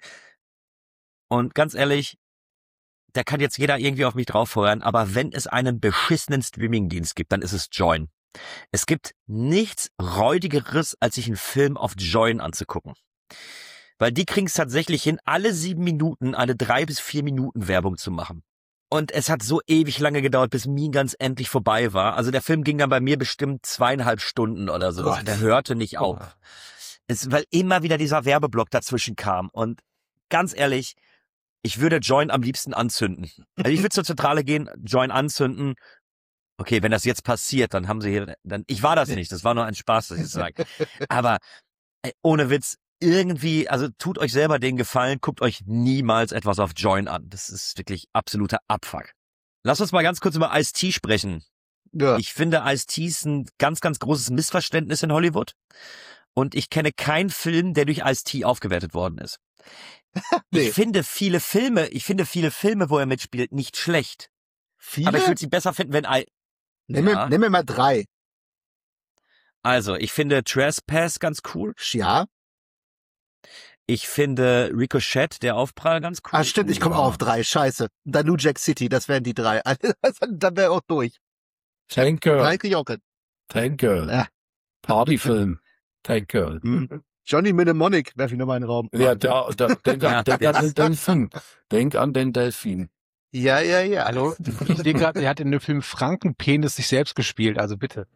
Speaker 2: und ganz ehrlich, da kann jetzt jeder irgendwie auf mich draufheuern, aber wenn es einen beschissenen Streamingdienst gibt, dann ist es Join. Es gibt nichts Räudigeres, als sich einen Film auf Join anzugucken. Weil die kriegen es tatsächlich hin, alle sieben Minuten eine drei bis vier Minuten Werbung zu machen. Und es hat so ewig lange gedauert, bis Mean Guns endlich vorbei war. Also der Film ging dann bei mir bestimmt zweieinhalb Stunden oder so.
Speaker 3: Gott.
Speaker 2: Der hörte nicht auf. Es, weil immer wieder dieser Werbeblock dazwischen kam. Und ganz ehrlich, ich würde Join am liebsten anzünden. Also ich würde zur Zentrale gehen, Join anzünden. Okay, wenn das jetzt passiert, dann haben sie hier, dann, ich war das nicht, das war nur ein Spaß, dass ich sage. Aber ey, ohne Witz, irgendwie, also tut euch selber den Gefallen, guckt euch niemals etwas auf Join an. Das ist wirklich absoluter Abfuck. Lass uns mal ganz kurz über Ice-T sprechen.
Speaker 3: Ja.
Speaker 2: Ich finde, Ice-T ist ein ganz, ganz großes Missverständnis in Hollywood. Und ich kenne keinen Film, der durch Ice-T aufgewertet worden ist.
Speaker 3: Nee.
Speaker 2: Ich finde viele Filme, ich finde viele Filme, wo er mitspielt, nicht schlecht.
Speaker 3: Viele?
Speaker 2: Aber ich würde sie besser finden, wenn I
Speaker 3: Nimm,
Speaker 2: Ja.
Speaker 3: mir, nimm mir mal drei.
Speaker 2: Also, ich finde Trespass ganz cool.
Speaker 3: Ja.
Speaker 2: Ich finde Ricochet, der Aufprall, ganz cool.
Speaker 3: Ah, stimmt, ich komme auch auf drei. Scheiße. Dann New Jack City, das wären die drei. Dann wäre auch durch.
Speaker 5: Tank Girl.
Speaker 3: Drei krieg ich auch hin.
Speaker 5: Tank Girl.
Speaker 3: Ja.
Speaker 5: Partyfilm. Tank Girl.
Speaker 3: Mhm. Johnny Mnemonic, werf ich nochmal in den Raum.
Speaker 5: Ja, da, da, denk,
Speaker 2: Ja,
Speaker 5: an, denk
Speaker 2: der
Speaker 5: an den
Speaker 2: ist-
Speaker 5: Delfin. Denk an den Delfin.
Speaker 3: Ja, ja, ja.
Speaker 4: Hallo? Ich sehe gerade, er hat in dem Film Frankenpenis sich selbst gespielt, also bitte.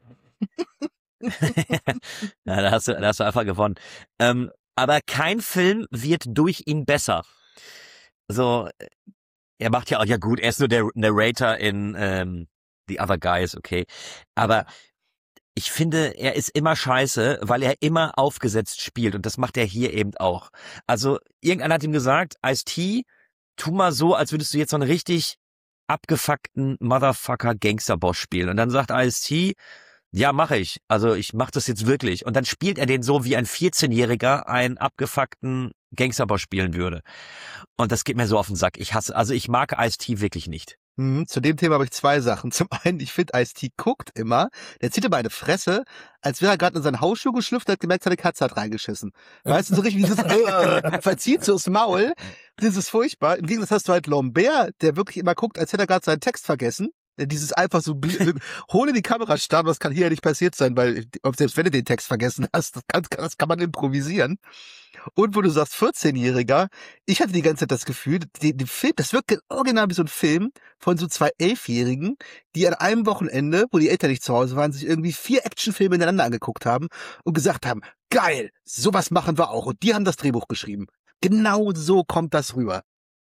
Speaker 2: Ja, da hast du, da hast du einfach gewonnen. Ähm, aber kein Film wird durch ihn besser. So, äh, er macht ja auch, ja gut, er ist nur der Narrator in ähm, The Other Guys, okay. Aber ich finde, er ist immer scheiße, weil er immer aufgesetzt spielt und das macht er hier eben auch. Also, irgendeiner hat ihm gesagt, Ice-T, tu mal so, als würdest du jetzt so einen richtig abgefuckten Motherfucker-Gangster-Boss spielen. Und dann sagt Ice-T, ja, mache ich. Also ich mache das jetzt wirklich. Und dann spielt er den so, wie ein vierzehnjähriger einen abgefuckten Gangsterboss spielen würde. Und das geht mir so auf den Sack. Ich hasse, also ich mag Ice-T wirklich nicht.
Speaker 3: Mhm, zu dem Thema habe ich zwei Sachen. Zum einen, ich finde, Ice-T guckt immer, der zieht immer eine Fresse, als wäre er gerade in seinen Hausschuh geschlüpft und hat gemerkt, seine Katze hat reingeschissen. Weißt du, so richtig dieses, äh, verzieht so das Maul. Das ist furchtbar. Im Gegensatz hast du halt Lambert, der wirklich immer guckt, als hätte er gerade seinen Text vergessen. Dieses einfach so, hole die Kamera starren, was kann hier ja nicht passiert sein, weil selbst wenn du den Text vergessen hast, das kann, das kann man improvisieren. Und wo du sagst, vierzehnjähriger, ich hatte die ganze Zeit das Gefühl, die, die Film, das wirkt original wie so ein Film von so zwei Elfjährigen, die an einem Wochenende, wo die Eltern nicht zu Hause waren, sich irgendwie vier Actionfilme ineinander angeguckt haben und gesagt haben, geil, sowas machen wir auch. Und die haben das Drehbuch geschrieben. Genau so kommt das rüber.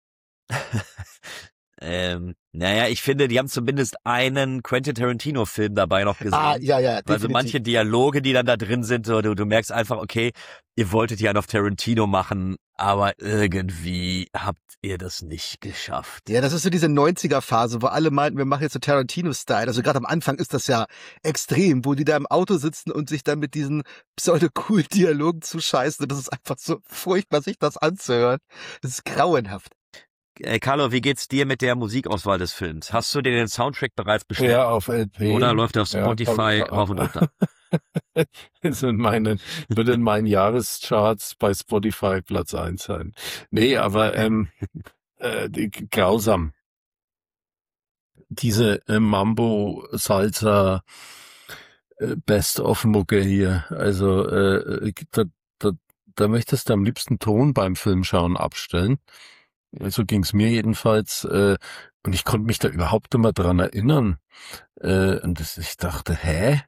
Speaker 2: Ähm, naja, ich finde, die haben zumindest einen Quentin Tarantino-Film dabei noch gesehen.
Speaker 3: Ah, ja, ja,
Speaker 2: Also
Speaker 3: definitiv.
Speaker 2: manche Dialoge, die dann da drin sind, so, du, du merkst einfach, okay, ihr wolltet ja auf Tarantino machen, aber irgendwie habt ihr das nicht geschafft.
Speaker 3: Ja, das ist so diese neunziger-Phase, wo alle meinten, wir machen jetzt so Tarantino-Style. Also gerade am Anfang ist das ja extrem, wo die da im Auto sitzen und sich dann mit diesen pseudo-coolen Dialogen zuscheißen. Das ist einfach so furchtbar, sich das anzuhören. Das ist grauenhaft.
Speaker 2: Äh, Carlo, wie geht's dir mit der Musikauswahl des Films? Hast du dir den Soundtrack bereits bestellt?
Speaker 5: Ja, auf L P.
Speaker 2: Oder läuft er auf
Speaker 5: Ja,
Speaker 2: Spotify
Speaker 5: auf-
Speaker 2: rauf und runter?
Speaker 5: ist in meinen, wird in meinen Jahrescharts bei Spotify Platz eins sein. Nee, aber ähm, äh, die, grausam. Diese äh, Mambo Salsa äh, Best-of-Mucke hier. Also äh, da, da, da möchtest du am liebsten Ton beim Filmschauen abstellen. So ging's mir jedenfalls. Äh, und ich konnte mich da überhaupt immer dran erinnern. Äh, und das, ich dachte, hä?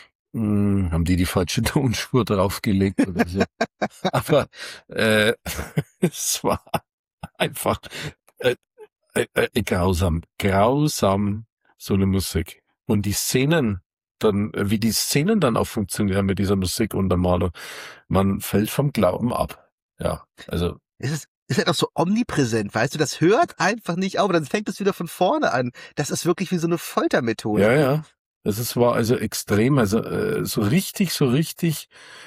Speaker 5: Hm, haben die die falsche Tonspur draufgelegt oder so? Aber äh, es war einfach äh, äh, äh, grausam, grausam so eine Musik. Und die Szenen, dann, wie die Szenen dann auch funktionieren mit dieser Musikuntermalung, man fällt vom Glauben ab. Ja, also
Speaker 3: Es ist, ist halt auch so omnipräsent, weißt du, das hört einfach nicht auf, dann fängt es wieder von vorne an. Das ist wirklich wie so eine Foltermethode.
Speaker 5: ja, ja. Das ist, war also extrem, also äh, so richtig, so richtig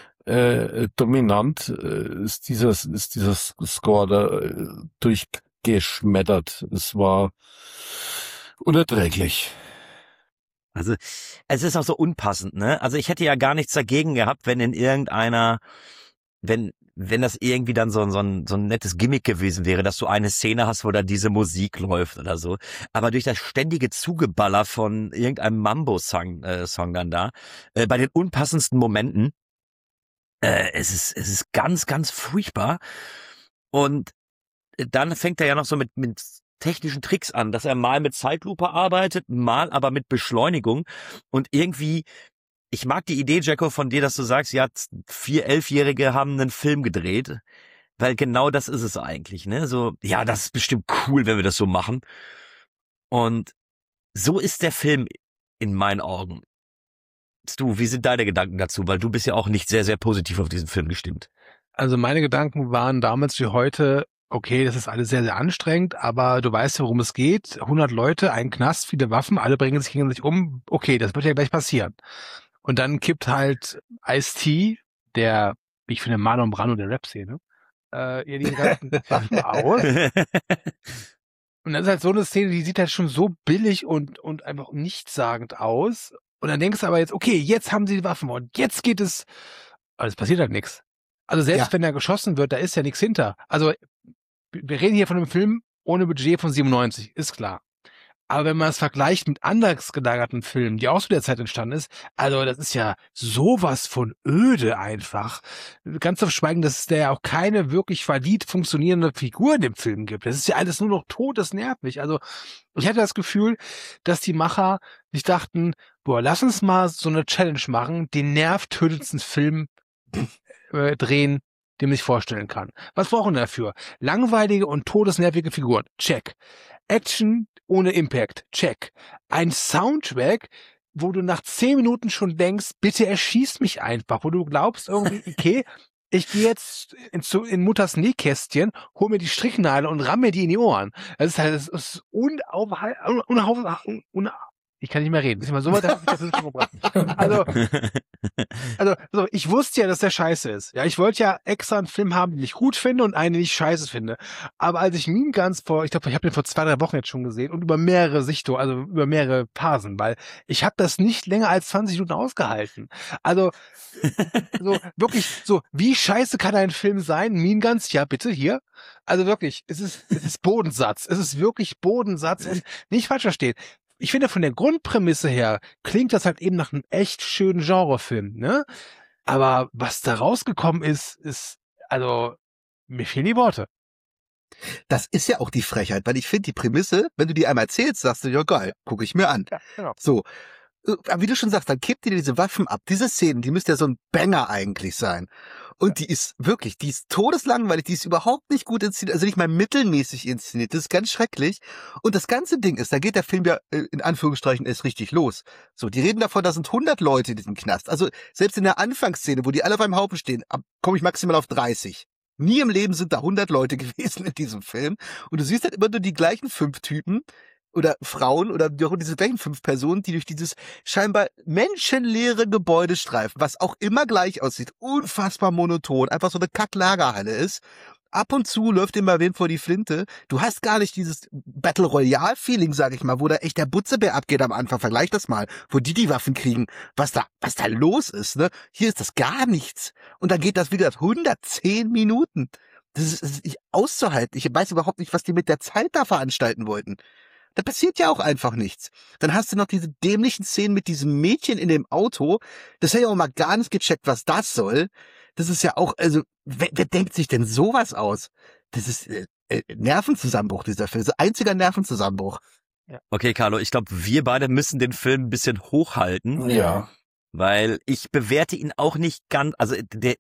Speaker 5: äh, dominant äh, ist dieser ist dieser Score da äh, durchgeschmettert. Es war unerträglich.
Speaker 2: Also, es ist auch so unpassend, ne? Also ich hätte ja gar nichts dagegen gehabt, wenn in irgendeiner, wenn, wenn das irgendwie dann so, so ein, so ein nettes Gimmick gewesen wäre, dass du eine Szene hast, wo da diese Musik läuft oder so. Aber durch das ständige Zugeballer von irgendeinem Mambo-Song, äh, Song dann da, äh, bei den unpassendsten Momenten, äh, es ist, es ist ganz, ganz furchtbar. Und dann fängt er ja noch so mit, mit technischen Tricks an, dass er mal mit Zeitlupe arbeitet, mal aber mit Beschleunigung und irgendwie, ich mag die Idee, Jacko, von dir, dass du sagst, ja, vier Elfjährige haben einen Film gedreht, weil genau das ist es eigentlich, ne, so, ja, das ist bestimmt cool, wenn wir das so machen und so ist der Film in meinen Augen. Du, wie sind deine Gedanken dazu, weil du bist ja auch nicht sehr, sehr positiv auf diesen Film gestimmt.
Speaker 4: Also meine Gedanken waren damals wie heute, okay, das ist alles sehr, sehr anstrengend, aber du weißt ja, worum es geht. hundert Leute, ein Knast, viele Waffen, alle bringen sich gegen sich um. Okay, das wird ja gleich passieren. Und dann kippt halt Ice-T, der, wie ich finde, Marlon Brando der Rap-Szene, äh, ihr die ganzen Waffen aus. Und das ist halt so eine Szene, die sieht halt schon so billig und, und einfach nichtssagend aus. Und dann denkst du aber jetzt, okay, jetzt haben sie die Waffen und jetzt geht es, aber es passiert halt nichts. Also selbst
Speaker 3: Ja.
Speaker 4: wenn er geschossen wird, da ist ja nichts hinter. Also wir reden hier von einem Film ohne Budget von siebenundneunzig, ist klar. Aber wenn man es vergleicht mit anders gelagerten Filmen, die auch zu der Zeit entstanden ist, also das ist ja sowas von öde einfach. Ganz zu schweigen, dass es da ja auch keine wirklich valid funktionierende Figur in dem Film gibt. Das ist ja alles nur noch todesnervig. Also ich hatte das Gefühl, dass die Macher sich dachten, boah, lass uns mal so eine Challenge machen, den nervtötendsten Film äh, drehen, den man sich vorstellen kann. Was brauchen wir dafür? Langweilige und todesnervige Figuren. Check. Action ohne Impact. Check. Ein Soundtrack, wo du nach zehn Minuten schon denkst, bitte erschieß mich einfach, wo du glaubst irgendwie, okay, ich gehe jetzt in, zu, in Mutters Nähkästchen, hol mir die Stricknadel und ramm mir die in die Ohren. Das ist halt, das ist unaufhal, unauf, un, un, ich kann nicht mehr reden. Ist immer so weit, dass ich der Film schon gebracht. Also, also, so, ich wusste ja, dass der scheiße ist. Ja, ich wollte ja extra einen Film haben, den ich gut finde und einen, den ich scheiße finde. Aber als ich Mean Guns vor, ich glaube, ich habe den vor zwei, drei Wochen jetzt schon gesehen und über mehrere Sichtungen, also über mehrere Phasen, weil ich habe das nicht länger als zwanzig Minuten ausgehalten. Also, so, wirklich, so, wie scheiße kann ein Film sein? Mean Guns, ja, bitte, hier. Also wirklich, es ist, es ist Bodensatz. Es ist wirklich Bodensatz und nicht falsch verstehen. Ich finde, von der Grundprämisse her klingt das halt eben nach einem echt schönen Genrefilm, ne? Aber was da rausgekommen ist, ist, also, mir fehlen die Worte.
Speaker 3: Das ist ja auch die Frechheit, weil ich finde die Prämisse, wenn du die einmal erzählst, sagst du, ja geil, gucke ich mir an.
Speaker 4: Ja, genau.
Speaker 3: So. Aber wie du schon sagst, dann kippt ihr diese Waffen ab. Diese Szenen, die müsste ja so ein Banger eigentlich sein. Und die ist wirklich, die ist todeslangweilig, die ist überhaupt nicht gut inszeniert, also nicht mal mittelmäßig inszeniert. Das ist ganz schrecklich. Und das ganze Ding ist, da geht der Film ja in Anführungsstrichen erst richtig los. So, die reden davon, da sind hundert Leute in diesem Knast. Also selbst in der Anfangsszene, wo die alle auf einem Haufen stehen, komme ich maximal auf dreißig. Nie im Leben sind da hundert Leute gewesen in diesem Film. Und du siehst halt immer nur die gleichen fünf Typen, oder Frauen oder diese gleichen fünf Personen, die durch dieses scheinbar menschenleere Gebäude streifen, was auch immer gleich aussieht, unfassbar monoton, einfach so eine Kacklagerhalle ist. Ab und zu läuft immer wen vor die Flinte. Du hast gar nicht dieses Battle Royale Feeling, sag ich mal, wo da echt der Butzebär abgeht am Anfang. Vergleich das mal, wo die die Waffen kriegen, was da, was da los ist, ne? Hier ist das gar nichts. Und dann geht das wieder hundertzehn Minuten. Das ist, das ist nicht auszuhalten. Ich weiß überhaupt nicht, was die mit der Zeit da veranstalten wollten. Da passiert ja auch einfach nichts. Dann hast du noch diese dämlichen Szenen mit diesem Mädchen in dem Auto. Das hätte ich auch mal gar nicht gecheckt, was das soll. Das ist ja auch, also, wer, wer denkt sich denn sowas aus? Das ist äh, äh, Nervenzusammenbruch, dieser Film. Das ist ein einziger Nervenzusammenbruch.
Speaker 2: Ja. Okay, Carlo, ich glaube, wir beide müssen den Film ein bisschen hochhalten.
Speaker 5: Ja.
Speaker 2: Weil ich bewerte ihn auch nicht ganz, also der,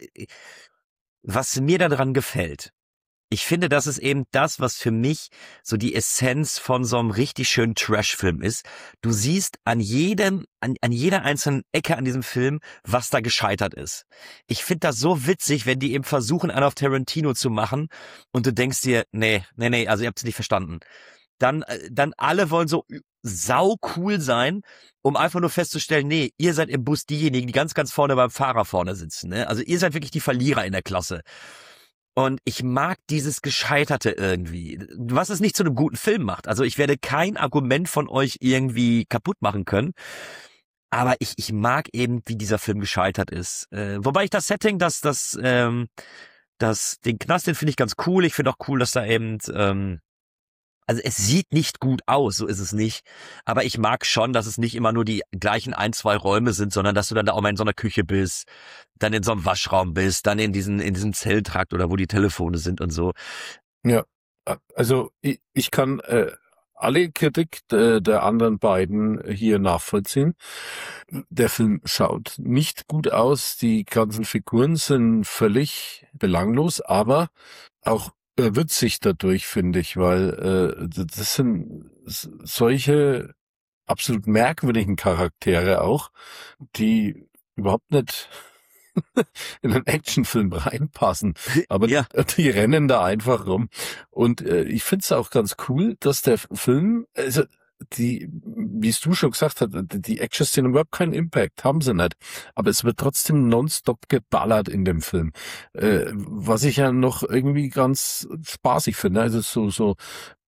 Speaker 2: was mir daran gefällt. Ich finde, das ist eben das, was für mich so die Essenz von so einem richtig schönen Trash-Film ist. Du siehst an jedem, an, an jeder einzelnen Ecke an diesem Film, was da gescheitert ist. Ich finde das so witzig, wenn die eben versuchen, einen auf Tarantino zu machen und du denkst dir, nee, nee, nee, also ihr habt es nicht verstanden. Dann, dann alle wollen so sau cool sein, um einfach nur festzustellen, nee, ihr seid im Bus diejenigen, die ganz, ganz vorne beim Fahrer vorne sitzen, ne? Also ihr seid wirklich die Verlierer in der Klasse. Und ich mag dieses Gescheiterte irgendwie, was es nicht zu einem guten Film macht. Also ich werde kein Argument von euch irgendwie kaputt machen können. Aber ich, ich mag eben, wie dieser Film gescheitert ist. Äh, wobei ich das Setting, das, das, ähm, das, den Knast, den finde ich ganz cool. Ich finde auch cool, dass da eben, ähm, also es sieht nicht gut aus, so ist es nicht. Aber ich mag schon, dass es nicht immer nur die gleichen ein, zwei Räume sind, sondern dass du dann da auch mal in so einer Küche bist, dann in so einem Waschraum bist, dann in diesen, in diesem Zelltrakt oder wo die Telefone sind und so.
Speaker 5: Ja, also ich, ich kann äh, alle Kritik äh, der anderen beiden hier nachvollziehen. Der Film schaut nicht gut aus, die ganzen Figuren sind völlig belanglos, aber auch er wird sich dadurch, finde ich, weil äh, das sind solche absolut merkwürdigen Charaktere auch, die überhaupt nicht in einen Actionfilm reinpassen, aber ja. die, die rennen da einfach rum. Und äh, ich finde es auch ganz cool, dass der Film, also die, wie es du schon gesagt hast, die Action-Szenen überhaupt keinen Impact, haben sie nicht. Aber es wird trotzdem nonstop geballert in dem Film. Äh, was ich ja noch irgendwie ganz spaßig finde. Also so, so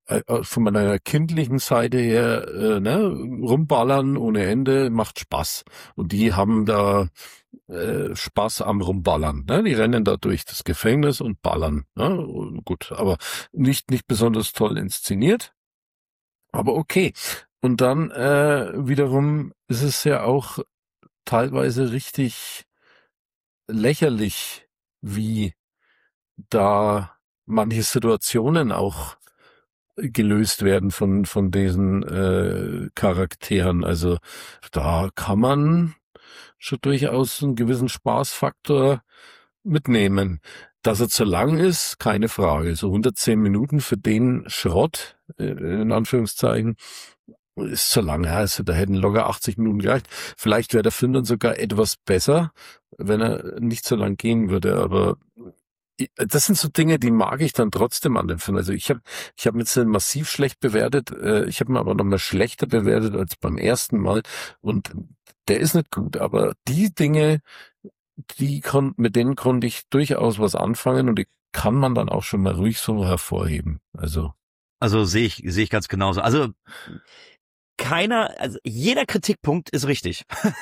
Speaker 5: äh, von meiner kindlichen Seite her, äh, ne, rumballern ohne Ende macht Spaß. Und die haben da äh, Spaß am Rumballern. Ne? Die rennen da durch das Gefängnis und ballern. Ne? Gut, aber nicht nicht besonders toll inszeniert. Aber okay. Und dann äh, wiederum ist es ja auch teilweise richtig lächerlich, wie da manche Situationen auch gelöst werden von von diesen äh, Charakteren. Also da kann man schon durchaus einen gewissen Spaßfaktor mitnehmen. Dass er zu lang ist, keine Frage. So hundertzehn Minuten für den Schrott, äh, in Anführungszeichen, ist zu lang. Also da hätten locker achtzig Minuten gereicht. Vielleicht wäre der Film dann sogar etwas besser, wenn er nicht so lang gehen würde. Aber das sind so Dinge, die mag ich dann trotzdem an dem Film. Also ich habe ich habe jetzt massiv schlecht bewertet. Ich habe ihn aber noch mal schlechter bewertet als beim ersten Mal. Und der ist nicht gut. Aber die Dinge, die kon mit denen konnte ich durchaus was anfangen und die kann man dann auch schon mal ruhig so hervorheben. Also
Speaker 2: Also sehe ich sehe ich ganz genauso. Also keiner, also jeder Kritikpunkt ist richtig.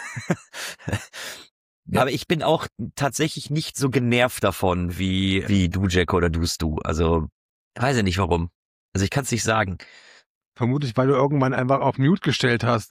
Speaker 2: Ja. Aber ich bin auch tatsächlich nicht so genervt davon, wie wie du, Jacko, oder du's du. Also, weiß ich nicht warum. Also ich kann es nicht sagen.
Speaker 4: Vermutlich, weil du irgendwann einfach auf Mute gestellt hast.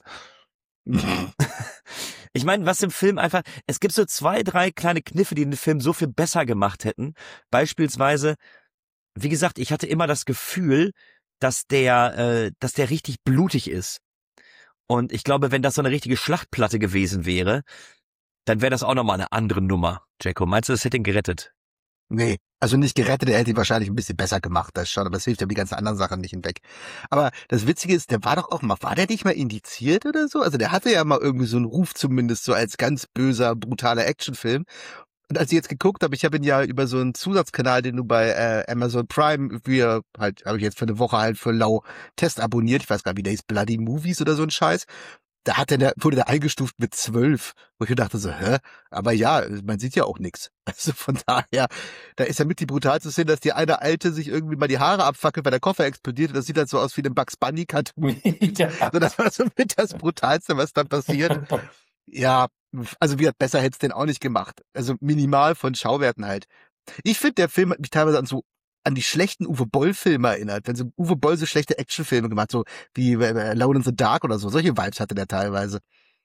Speaker 2: Ich meine, was im Film einfach, es gibt so zwei, drei kleine Kniffe, die den Film so viel besser gemacht hätten. Beispielsweise, wie gesagt, ich hatte immer das Gefühl, dass der, äh, dass der richtig blutig ist. Und ich glaube, wenn das so eine richtige Schlachtplatte gewesen wäre, dann wäre das auch nochmal eine andere Nummer. Jacko, meinst du, das hätte ihn gerettet?
Speaker 3: Nee, also nicht gerettet, er hätte ihn wahrscheinlich ein bisschen besser gemacht, das schon, aber es hilft ja die ganzen anderen Sachen nicht hinweg. Aber das Witzige ist, der war doch auch mal, war der nicht mal indiziert oder so? Also der hatte ja mal irgendwie so einen Ruf zumindest, so als ganz böser, brutaler Actionfilm. Und als ich jetzt geguckt habe, ich habe ihn ja über so einen Zusatzkanal, den du bei äh, Amazon Prime, wir halt, habe ich jetzt für eine Woche halt für lau Test abonniert, ich weiß gar nicht, wie der hieß, Bloody Movies oder so ein Scheiß. Da hat der, wurde der eingestuft mit zwölf, wo ich mir dachte so, hä? Aber ja, man sieht ja auch nichts. Also von daher, da ist ja mit die brutalste Szene, dass die eine Alte sich irgendwie mal die Haare abfackelt, weil der Koffer explodiert. Und das sieht halt so aus wie ein Bugs Bunny Cartoon. Ja. Also das war so mit das Brutalste, was dann passiert. Ja, also wie hat besser hätte es denn auch nicht gemacht. Also minimal von Schauwerten halt. Ich finde, der Film hat mich teilweise an so an die schlechten Uwe Boll-Filme erinnert. Wenn so Uwe Boll so schlechte Actionfilme gemacht, so wie äh, Alone in the Dark oder so. Solche Vibes hatte der teilweise.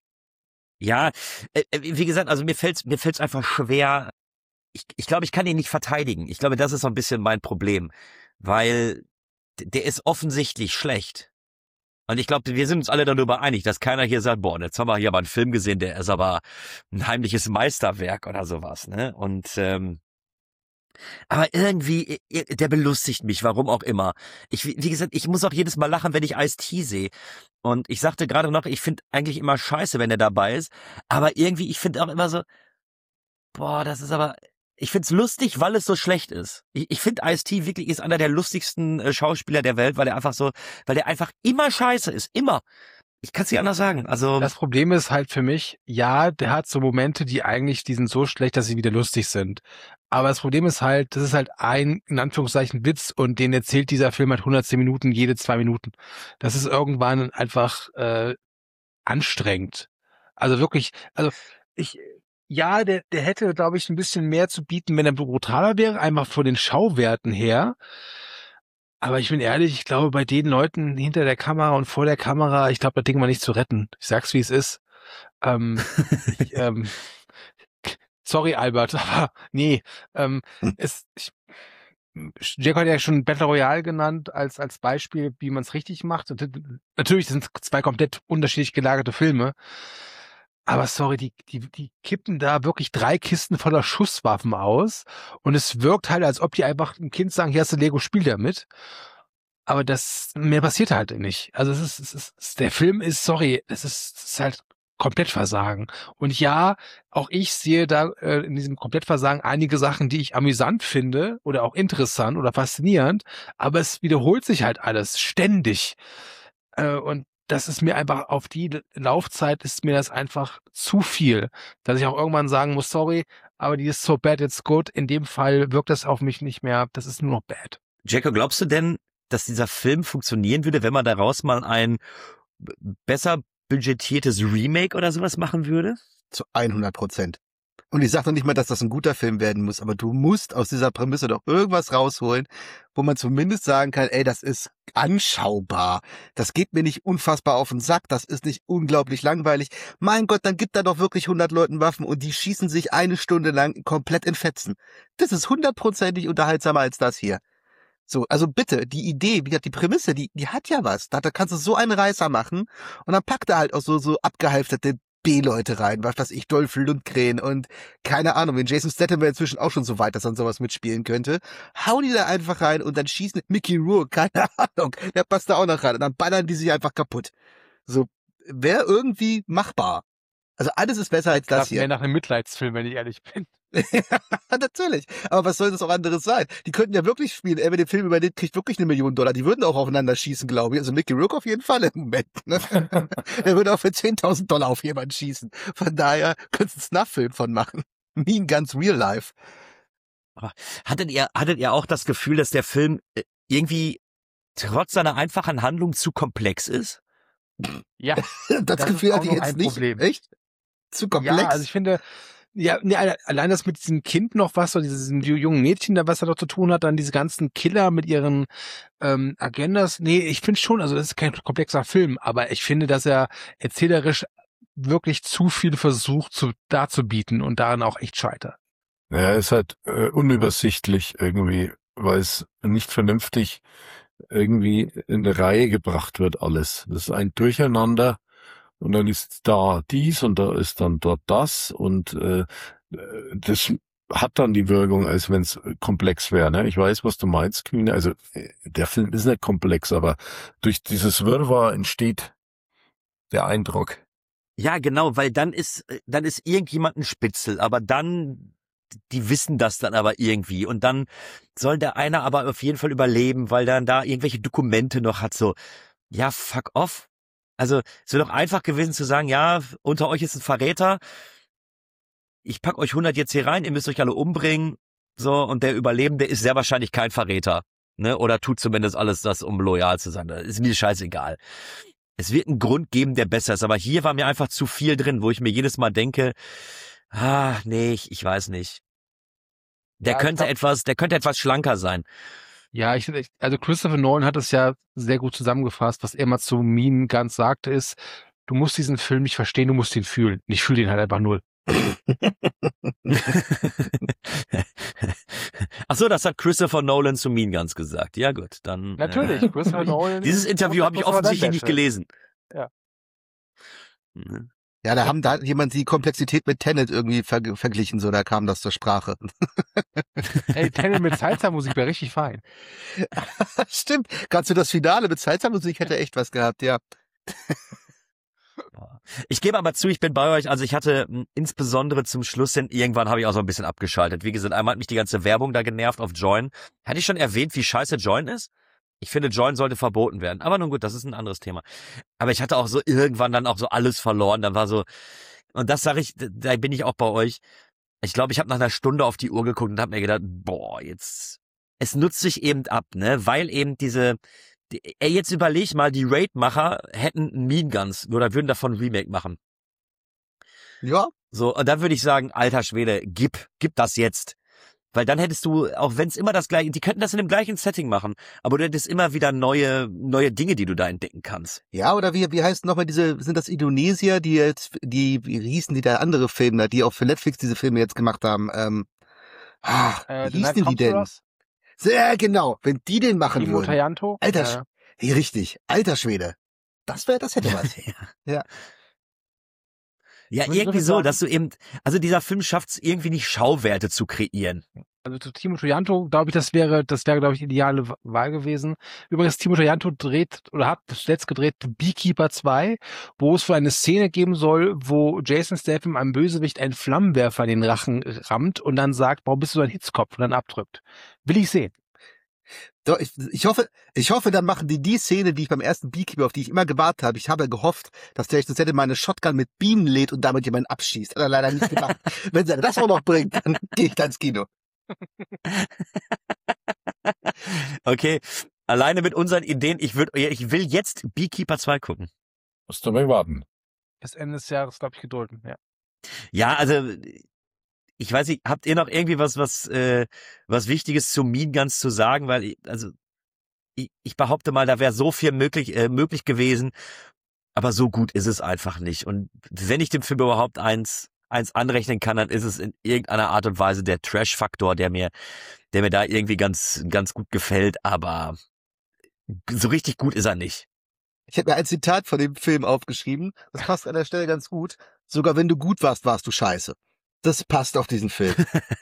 Speaker 2: Ja, äh, wie gesagt, also mir fällt's mir fällt's einfach schwer. Ich, ich glaube, ich kann ihn nicht verteidigen. Ich glaube, das ist so ein bisschen mein Problem, weil der ist offensichtlich schlecht. Und ich glaube, wir sind uns alle darüber einig, dass keiner hier sagt, boah, jetzt haben wir hier aber einen Film gesehen, der ist aber ein heimliches Meisterwerk oder sowas, ne? Und ähm, aber irgendwie, der belustigt mich, warum auch immer. Ich, wie gesagt, ich muss auch jedes Mal lachen, wenn ich Ice-T sehe. Und ich sagte gerade noch, ich finde eigentlich immer scheiße, wenn er dabei ist. Aber irgendwie, ich finde auch immer so, boah, das ist aber, ich find's lustig, weil es so schlecht ist. Ich, ich finde, Ice-T wirklich ist einer der lustigsten äh, Schauspieler der Welt, weil er einfach so, weil er einfach immer scheiße ist, immer. Ich kann's nicht anders sagen. Also
Speaker 4: das Problem ist halt für mich, ja, der hat so Momente, die eigentlich, die sind so schlecht, dass sie wieder lustig sind. Aber das Problem ist halt, das ist halt ein, in Anführungszeichen, Witz und den erzählt dieser Film halt hundertzehn Minuten, jede zwei Minuten. Das ist irgendwann einfach äh, anstrengend. Also wirklich, also ich, ja, der, der hätte, glaube ich, ein bisschen mehr zu bieten, wenn er brutaler wäre, einfach von den Schauwerten her. Aber ich bin ehrlich, ich glaube, bei den Leuten hinter der Kamera und vor der Kamera, ich glaube, das Ding war nicht zu retten. Ich sag's, wie es ist. Ähm, ich, ähm, sorry, Albert, aber nee. Ähm, es, ich, Jack hat ja schon Battle Royale genannt als als Beispiel, wie man es richtig macht. Und natürlich sind es zwei komplett unterschiedlich gelagerte Filme. Aber sorry, die, die, die kippen da wirklich drei Kisten voller Schusswaffen aus. Und es wirkt halt, als ob die einfach einem Kind sagen, hier hast du Lego, spiel damit. Aber das, mehr passiert halt nicht. Also es ist, es ist, der Film ist, sorry, es ist, es ist halt komplett Versagen. Und ja, auch ich sehe da äh, in diesem Komplettversagen einige Sachen, die ich amüsant finde oder auch interessant oder faszinierend. Aber es wiederholt sich halt alles ständig. Äh, und das ist mir einfach, auf die Laufzeit ist mir das einfach zu viel, dass ich auch irgendwann sagen muss, sorry, aber die ist so bad, it's good. In dem Fall wirkt das auf mich nicht mehr, das ist nur noch bad.
Speaker 2: Jacko, glaubst du denn, dass dieser Film funktionieren würde, wenn man daraus mal ein besser budgetiertes Remake oder sowas machen würde?
Speaker 3: Zu hundert Prozent. Und ich sage noch nicht mal, dass das ein guter Film werden muss, aber du musst aus dieser Prämisse doch irgendwas rausholen, wo man zumindest sagen kann, ey, das ist anschaubar. Das geht mir nicht unfassbar auf den Sack, das ist nicht unglaublich langweilig. Mein Gott, dann gibt da doch wirklich hundert Leuten Waffen und die schießen sich eine Stunde lang komplett in Fetzen. Das ist hundertprozentig unterhaltsamer als das hier. So, also bitte, die Idee, wie gesagt, die Prämisse, die, die hat ja was. Da, da kannst du so einen Reißer machen und dann packt er halt auch so, so abgehalfterte B-Leute rein, was weiß ich, Dolph Lundgren und keine Ahnung, wenn Jason Statham wäre inzwischen auch schon so weit, dass er an sowas mitspielen könnte, hauen die da einfach rein und dann schießen Mickey Rourke, keine Ahnung, der passt da auch noch rein und dann ballern die sich einfach kaputt. So, wäre irgendwie machbar. Also alles ist besser als das, das hier.
Speaker 4: Das wäre nach einem Mitleidsfilm, wenn ich ehrlich bin.
Speaker 3: Natürlich. Aber was soll das auch anderes sein? Die könnten ja wirklich spielen. Er, wenn den Film überlebt, kriegt wirklich eine Million Dollar. Die würden auch aufeinander schießen, glaube ich. Also Mickey Rourke auf jeden Fall im Moment. Ne? Er würde auch für zehntausend Dollar auf jemanden schießen. Von daher könntest du einen Snuff-Film von machen. Mean Guns Real Life.
Speaker 2: Aber hattet ihr, hattet ihr auch das Gefühl, dass der Film irgendwie trotz seiner einfachen Handlung zu komplex ist?
Speaker 4: Ja.
Speaker 3: das, das Gefühl hatte ich jetzt nicht.
Speaker 4: Problem.
Speaker 3: Echt? Zu komplex?
Speaker 4: Ja, also ich finde, ja, nee, allein das mit diesem Kind noch was, so diesem jungen Mädchen, da was er doch zu tun hat, dann diese ganzen Killer mit ihren ähm, Agendas. Nee, ich finde schon, also das ist kein komplexer Film, aber ich finde, dass er erzählerisch wirklich zu viel versucht zu darzubieten und daran auch echt scheitert.
Speaker 5: Ja, er ist halt äh, unübersichtlich irgendwie, weil es nicht vernünftig irgendwie in eine Reihe gebracht wird alles. Das ist ein Durcheinander. Und dann ist da dies und da ist dann dort das und äh, das hat dann die Wirkung, als wenn es komplex wäre. Ne? Ich weiß, was du meinst, Kühne. Also der Film ist nicht komplex, aber durch dieses Wirrwarr entsteht der Eindruck.
Speaker 2: Ja, genau, weil dann ist dann ist irgendjemand ein Spitzel, aber dann die wissen das dann aber irgendwie und dann soll der eine aber auf jeden Fall überleben, weil dann da irgendwelche Dokumente noch hat. So, ja, fuck off. Also es wäre doch einfach gewesen zu sagen, ja, unter euch ist ein Verräter, ich pack euch hundert jetzt hier rein, ihr müsst euch alle umbringen, so, und der Überlebende ist sehr wahrscheinlich kein Verräter, ne, oder tut zumindest alles das, um loyal zu sein, das ist mir scheißegal. Es wird einen Grund geben, der besser ist, aber hier war mir einfach zu viel drin, wo ich mir jedes Mal denke, ah, nee, ich, ich weiß nicht. Der
Speaker 4: Ja,
Speaker 2: könnte
Speaker 4: glaub,
Speaker 2: etwas, der könnte etwas schlanker sein.
Speaker 4: Ja, ich finde, also Christopher Nolan hat es ja sehr gut zusammengefasst. Was er mal zu Mean Guns sagte, ist, du musst diesen Film nicht verstehen, du musst ihn fühlen. Und ich fühle ihn halt einfach null.
Speaker 2: Ach so, das hat Christopher Nolan zu Mean Guns gesagt. Ja gut, dann.
Speaker 4: Natürlich,
Speaker 2: Äh,
Speaker 4: Christopher Nolan.
Speaker 2: dieses Interview habe ich offensichtlich nicht gelesen.
Speaker 4: Ja.
Speaker 2: Mhm.
Speaker 3: Ja, da haben da hat jemand die Komplexität mit Tenet irgendwie ver verglichen, so da kam das zur Sprache.
Speaker 4: Ey, Tenet mit Salsa-Musik wäre richtig fein.
Speaker 3: Stimmt, gerade so das Finale mit Salsa-Musik hätte echt was gehabt, ja.
Speaker 2: Ich gebe aber zu, ich bin bei euch, also ich hatte mh, insbesondere zum Schluss hin, irgendwann habe ich auch so ein bisschen abgeschaltet. Wie gesagt, einmal hat mich die ganze Werbung da genervt auf Join. Hatte ich schon erwähnt, wie scheiße Join ist? Ich finde, Join sollte verboten werden. Aber nun gut, das ist ein anderes Thema. Aber ich hatte auch so irgendwann dann auch so alles verloren. Dann war so, und das sage ich, da bin ich auch bei euch. Ich glaube, ich habe nach einer Stunde auf die Uhr geguckt und habe mir gedacht, boah, jetzt, es nutzt sich eben ab, ne, weil eben diese, die, ey, jetzt überleg mal, die Raid-Macher hätten Mean Guns oder würden davon ein Remake machen.
Speaker 3: Ja.
Speaker 2: So, und dann würde ich sagen, alter Schwede, gib, gib das jetzt. Weil dann hättest du, auch wenn es immer das gleiche, die könnten das in dem gleichen Setting machen, aber du hättest immer wieder neue neue Dinge, die du da entdecken kannst.
Speaker 3: Ja, oder wie wie heißt nochmal diese, sind das Indonesier, die jetzt, die, wie hießen die da andere Filme, die auch für Netflix diese Filme jetzt gemacht haben? Ähm, ach,
Speaker 4: Äh,
Speaker 3: wie hießen die denn?
Speaker 4: Conquerors?
Speaker 3: Sehr genau, wenn die den machen
Speaker 4: Timo
Speaker 3: würden.
Speaker 4: Tayanto?
Speaker 3: Alter,
Speaker 4: Ja.
Speaker 3: Sch- hey, richtig, alter Schwede. Das wäre, das hätte was.
Speaker 2: ja.
Speaker 3: Ja.
Speaker 2: Ja,
Speaker 4: Ich würde
Speaker 2: irgendwie
Speaker 4: wirklich
Speaker 2: so,
Speaker 4: sagen-
Speaker 2: dass du eben, also dieser Film schafft es irgendwie nicht, Schauwerte zu kreieren.
Speaker 4: Also zu Timo Tayanto, glaube ich, das wäre, das wäre, glaube ich, die ideale Wahl gewesen. Übrigens, Timo Tayanto dreht oder hat zuletzt gedreht Beekeeper zwei, wo es für eine Szene geben soll, wo Jason Statham einem Bösewicht einen Flammenwerfer in den Rachen rammt und dann sagt, warum bist du so ein Hitzkopf, und dann abdrückt. Will ich sehen.
Speaker 3: Doch, ich, ich hoffe, ich hoffe, dann machen die die Szene, die ich beim ersten Beekeeper, auf die ich immer gewartet habe. Ich habe gehofft, dass der Jason Statham meine Shotgun mit Bienen lädt und damit jemanden abschießt. Hat er leider nicht gemacht. Wenn er das auch noch bringt, dann gehe ich da ins Kino.
Speaker 2: Okay, Alleine mit unseren Ideen, ich würde, ich will jetzt Beekeeper zwei gucken.
Speaker 5: Musst du mal warten.
Speaker 4: Bis Ende des Jahres, glaube ich, gedulden, ja.
Speaker 2: Ja, also ich weiß nicht, habt ihr noch irgendwie was, was, äh, was Wichtiges zu Mean Guns zu sagen? Weil, ich, also ich, ich behaupte mal, da wäre so viel möglich, äh, möglich gewesen, aber so gut ist es einfach nicht. Und wenn ich dem Film überhaupt eins, eins anrechnen kann, dann ist es in irgendeiner Art und Weise der Trash-Faktor, der mir, der mir da irgendwie ganz, ganz gut gefällt, aber so richtig gut ist er nicht.
Speaker 3: Ich habe mir ein Zitat von dem Film aufgeschrieben. Das passt an der Stelle ganz gut. Sogar wenn du gut warst, warst du scheiße. Das passt auf diesen Film.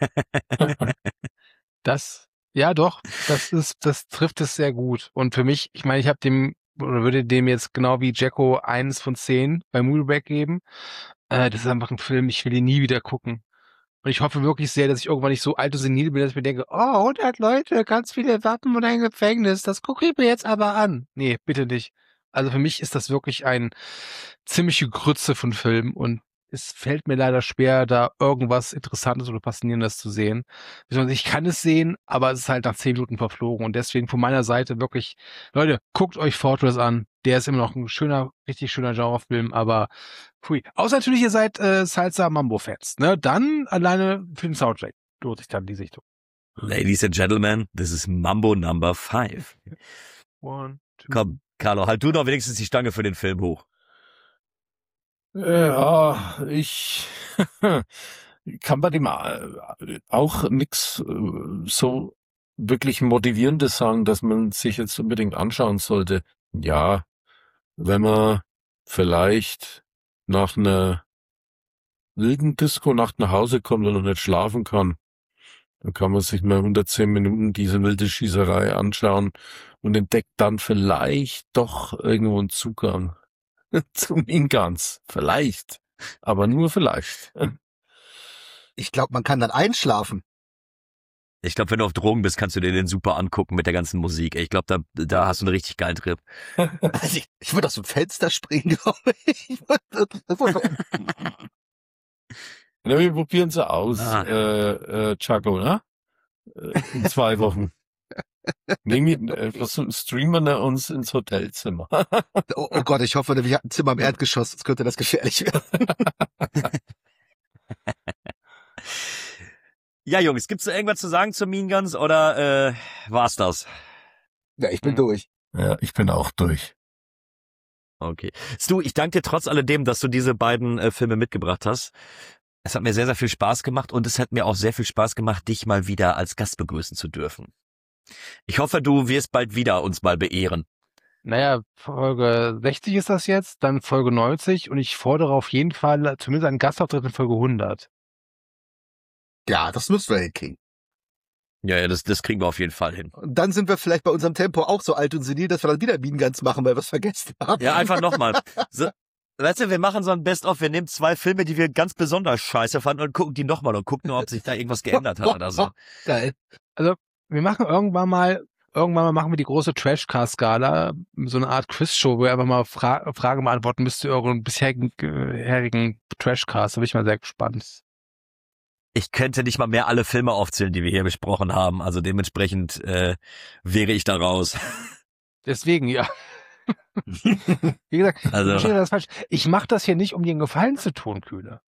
Speaker 4: Das, ja doch, das ist, das trifft es sehr gut. Und für mich, ich meine, ich habe dem, oder würde dem jetzt genau wie Jacko eins von zehn bei Movieback geben. Äh, das ist einfach ein Film, ich will ihn nie wieder gucken. Und ich hoffe wirklich sehr, dass ich irgendwann nicht so alt und senil bin, dass ich mir denke, oh, hundert Leute, ganz viele Wappen und ein Gefängnis, das gucke ich mir jetzt aber an. Nee, bitte nicht. Also für mich ist das wirklich ein ziemliche Grütze von Film und es fällt mir leider schwer, da irgendwas Interessantes oder Faszinierendes zu sehen. Ich kann es sehen, aber es ist halt nach zehn Minuten verflogen und deswegen von meiner Seite wirklich, Leute, guckt euch Fortress an. Der ist immer noch ein schöner, richtig schöner Genrefilm, aber pfui. Außer natürlich, ihr seid äh, Salsa Mambo-Fans, ne? Dann alleine für den Soundtrack lohnt sich dann die Sichtung.
Speaker 2: Ladies and Gentlemen, this is Mambo Number Five.
Speaker 4: One, two.
Speaker 2: Komm, Carlo, halt du doch wenigstens die Stange für den Film hoch.
Speaker 5: Ja, ich kann bei dem auch nix so wirklich Motivierendes sagen, dass man sich jetzt unbedingt anschauen sollte. Ja, wenn man vielleicht nach einer wilden Disco-Nacht nach Hause kommt und noch nicht schlafen kann, dann kann man sich mal hundertzehn Minuten diese wilde Schießerei anschauen und entdeckt dann vielleicht doch irgendwo einen Zugang zu Mean Guns. Vielleicht. Aber nur vielleicht.
Speaker 3: Ich glaube, man kann dann einschlafen.
Speaker 2: Ich glaube, wenn du auf Drogen bist, kannst du dir den super angucken mit der ganzen Musik. Ich glaube, da, da hast du einen richtig geilen Trip.
Speaker 3: Also ich, ich würde aus dem Fenster springen, glaube ich. Ich würd,
Speaker 5: Ja, wir probieren sie aus,
Speaker 2: Ah.
Speaker 5: äh, äh, Chaco, ne? Äh, In zwei Wochen. Nehmen, äh, was streamen wir uns ins Hotelzimmer.
Speaker 3: oh, oh Gott, ich hoffe, wir hatten ein Zimmer im Erdgeschoss, sonst könnte das gefährlich werden.
Speaker 2: Ja, Jungs, gibt's da irgendwas zu sagen zu Mean Guns oder äh, war's das?
Speaker 3: Ja, ich bin
Speaker 4: Mhm.
Speaker 3: durch.
Speaker 5: Ja, ich bin auch durch.
Speaker 2: Okay. Stu, ich danke dir trotz alledem, dass du diese beiden äh, Filme mitgebracht hast. Es hat mir sehr, sehr viel Spaß gemacht und es hat mir auch sehr viel Spaß gemacht, dich mal wieder als Gast begrüßen zu dürfen. Ich hoffe, du wirst bald wieder uns mal beehren.
Speaker 4: Naja, Folge sechzig ist das jetzt, dann Folge neunzig und ich fordere auf jeden Fall zumindest einen Gastauftritt in Folge hundert.
Speaker 3: Ja, das müssen wir hinkriegen.
Speaker 2: Ja, ja, das, das kriegen wir auf jeden Fall hin.
Speaker 3: Und dann sind wir vielleicht bei unserem Tempo auch so alt und senil, dass wir dann wieder Mean Guns machen, weil wir es vergessen haben.
Speaker 2: Ja, einfach nochmal. So, weißt du, wir machen so ein Best-of, wir nehmen zwei Filme, die wir ganz besonders scheiße fanden und gucken die nochmal und gucken, ob sich da irgendwas geändert hat oder so.
Speaker 3: Geil.
Speaker 4: Wir machen irgendwann mal, irgendwann mal machen wir die große Trashcast-Skala, so eine Art Quizshow, wo ihr einfach mal Fra Fragen beantworten müsst zu euren bisherigen, bisherigen Trashcast. Da bin ich mal sehr gespannt.
Speaker 2: Ich könnte nicht mal mehr alle Filme aufzählen, die wir hier besprochen haben. Also dementsprechend äh, wäre ich da raus.
Speaker 4: Deswegen, ja. Wie gesagt,
Speaker 2: Also-
Speaker 4: ich verstehe das falsch. Ich mache das hier nicht, um dir einen Gefallen zu tun, Kühne.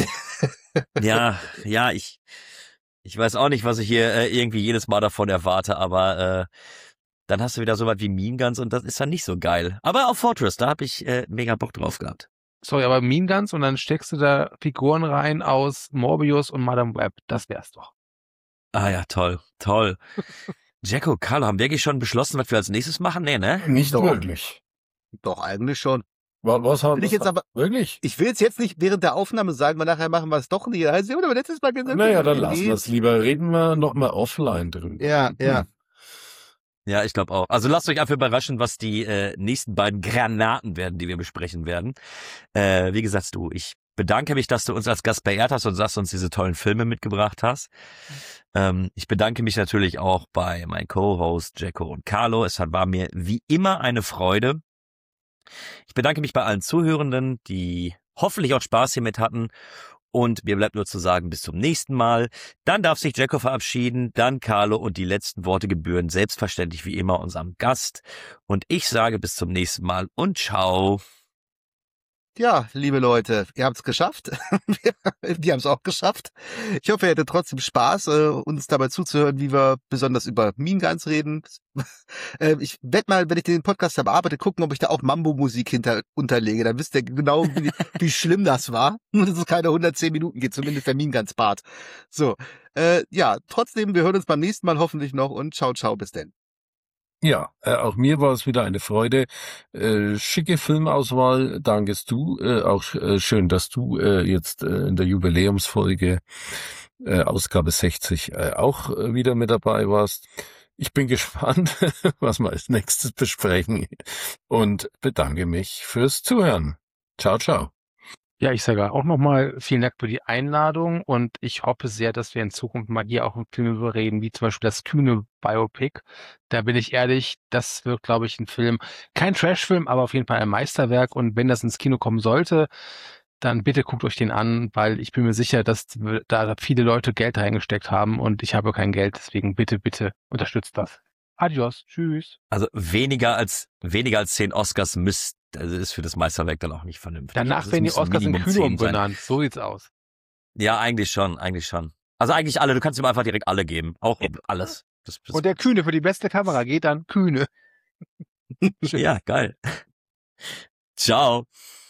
Speaker 2: Ja, ja, ich ich weiß auch nicht, was ich hier äh, irgendwie jedes Mal davon erwarte, aber äh, dann hast du wieder so was wie Mean Guns und das ist dann nicht so geil. Aber auf Fortress, da habe ich äh, mega Bock drauf gehabt.
Speaker 4: Sorry, aber Mean Guns und dann steckst du da Figuren rein aus Morbius und Madame Web. Das wär's doch.
Speaker 2: Ah ja, toll, toll. Jacko, Carlo, haben wir eigentlich schon beschlossen, was wir als nächstes machen? Nee, ne?
Speaker 5: Nicht
Speaker 3: Doch.
Speaker 5: wirklich.
Speaker 3: Doch, eigentlich schon.
Speaker 5: Was, was haben
Speaker 3: Will ich jetzt aber,
Speaker 5: Wirklich?
Speaker 3: ich will es jetzt nicht während der Aufnahme sagen, weil nachher machen wir es doch nicht. Also, aber letztes Mal gesagt.
Speaker 5: Naja, dann lassen
Speaker 3: nee.
Speaker 5: wir es lieber. Reden wir nochmal offline drüber.
Speaker 3: Ja, ja.
Speaker 2: Ja, ich glaube auch. Also lasst euch einfach überraschen, was die äh, nächsten beiden Granaten werden, die wir besprechen werden. Äh, wie gesagt, du, ich bedanke mich, dass du uns als Gast beehrt hast und dass du uns diese tollen Filme mitgebracht hast. Ähm, ich bedanke mich natürlich auch bei meinen Co-Hosts Jacko und Carlo. Es hat, war mir wie immer eine Freude. Ich bedanke mich bei allen Zuhörenden, die hoffentlich auch Spaß hiermit hatten. Und mir bleibt nur zu sagen, bis zum nächsten Mal. Dann darf sich Jacko verabschieden, dann Carlo und die letzten Worte gebühren selbstverständlich wie immer unserem Gast. Und ich sage bis zum nächsten Mal und ciao.
Speaker 3: Ja, liebe Leute, ihr habt es geschafft. Die haben es auch geschafft. Ich hoffe, ihr hattet trotzdem Spaß, äh, uns dabei zuzuhören, wie wir besonders über Mean Guns reden. äh, ich werde mal, wenn ich den Podcast bearbeite, gucken, ob ich da auch Mambo-Musik hinter unterlege. Dann wisst ihr genau, wie, wie schlimm das war. Nur, dass es keine hundertzehn Minuten geht, zumindest der Mean Guns Part. So, äh, ja, trotzdem, wir hören uns beim nächsten Mal hoffentlich noch und ciao, ciao, bis denn.
Speaker 5: Ja, äh, auch mir war es wieder eine Freude. Äh, schicke Filmauswahl, dankest du. Äh, auch äh, schön, dass du äh, jetzt äh, in der Jubiläumsfolge äh, Ausgabe sechzig äh, auch äh, wieder mit dabei warst. Ich bin gespannt, was wir als nächstes besprechen und bedanke mich fürs Zuhören. Ciao, ciao.
Speaker 4: Ja, ich sage auch nochmal vielen Dank für die Einladung und ich hoffe sehr, dass wir in Zukunft mal hier auch einen Film über reden, wie zum Beispiel das Kühne Biopic. Da bin ich ehrlich, das wird, glaube ich, ein Film, kein Trashfilm, aber auf jeden Fall ein Meisterwerk und wenn das ins Kino kommen sollte, dann bitte guckt euch den an, weil ich bin mir sicher, dass da viele Leute Geld reingesteckt haben und ich habe kein Geld, deswegen bitte, bitte unterstützt das. Adios, tschüss.
Speaker 2: Also weniger als weniger als zehn Oscars müsst, also ist für das Meisterwerk dann auch nicht vernünftig.
Speaker 4: Danach
Speaker 2: also
Speaker 4: werden die
Speaker 2: müssen
Speaker 4: Oscars in
Speaker 2: Minimum
Speaker 4: Kühne
Speaker 2: zehn sein.
Speaker 4: umbenannt, so sieht's aus.
Speaker 2: Ja, eigentlich schon, eigentlich schon. Also eigentlich alle, du kannst ihm einfach direkt alle geben, auch alles. Das, das,
Speaker 4: Und der Kühne für die beste Kamera geht dann Kühne.
Speaker 2: ja, geil. Ciao.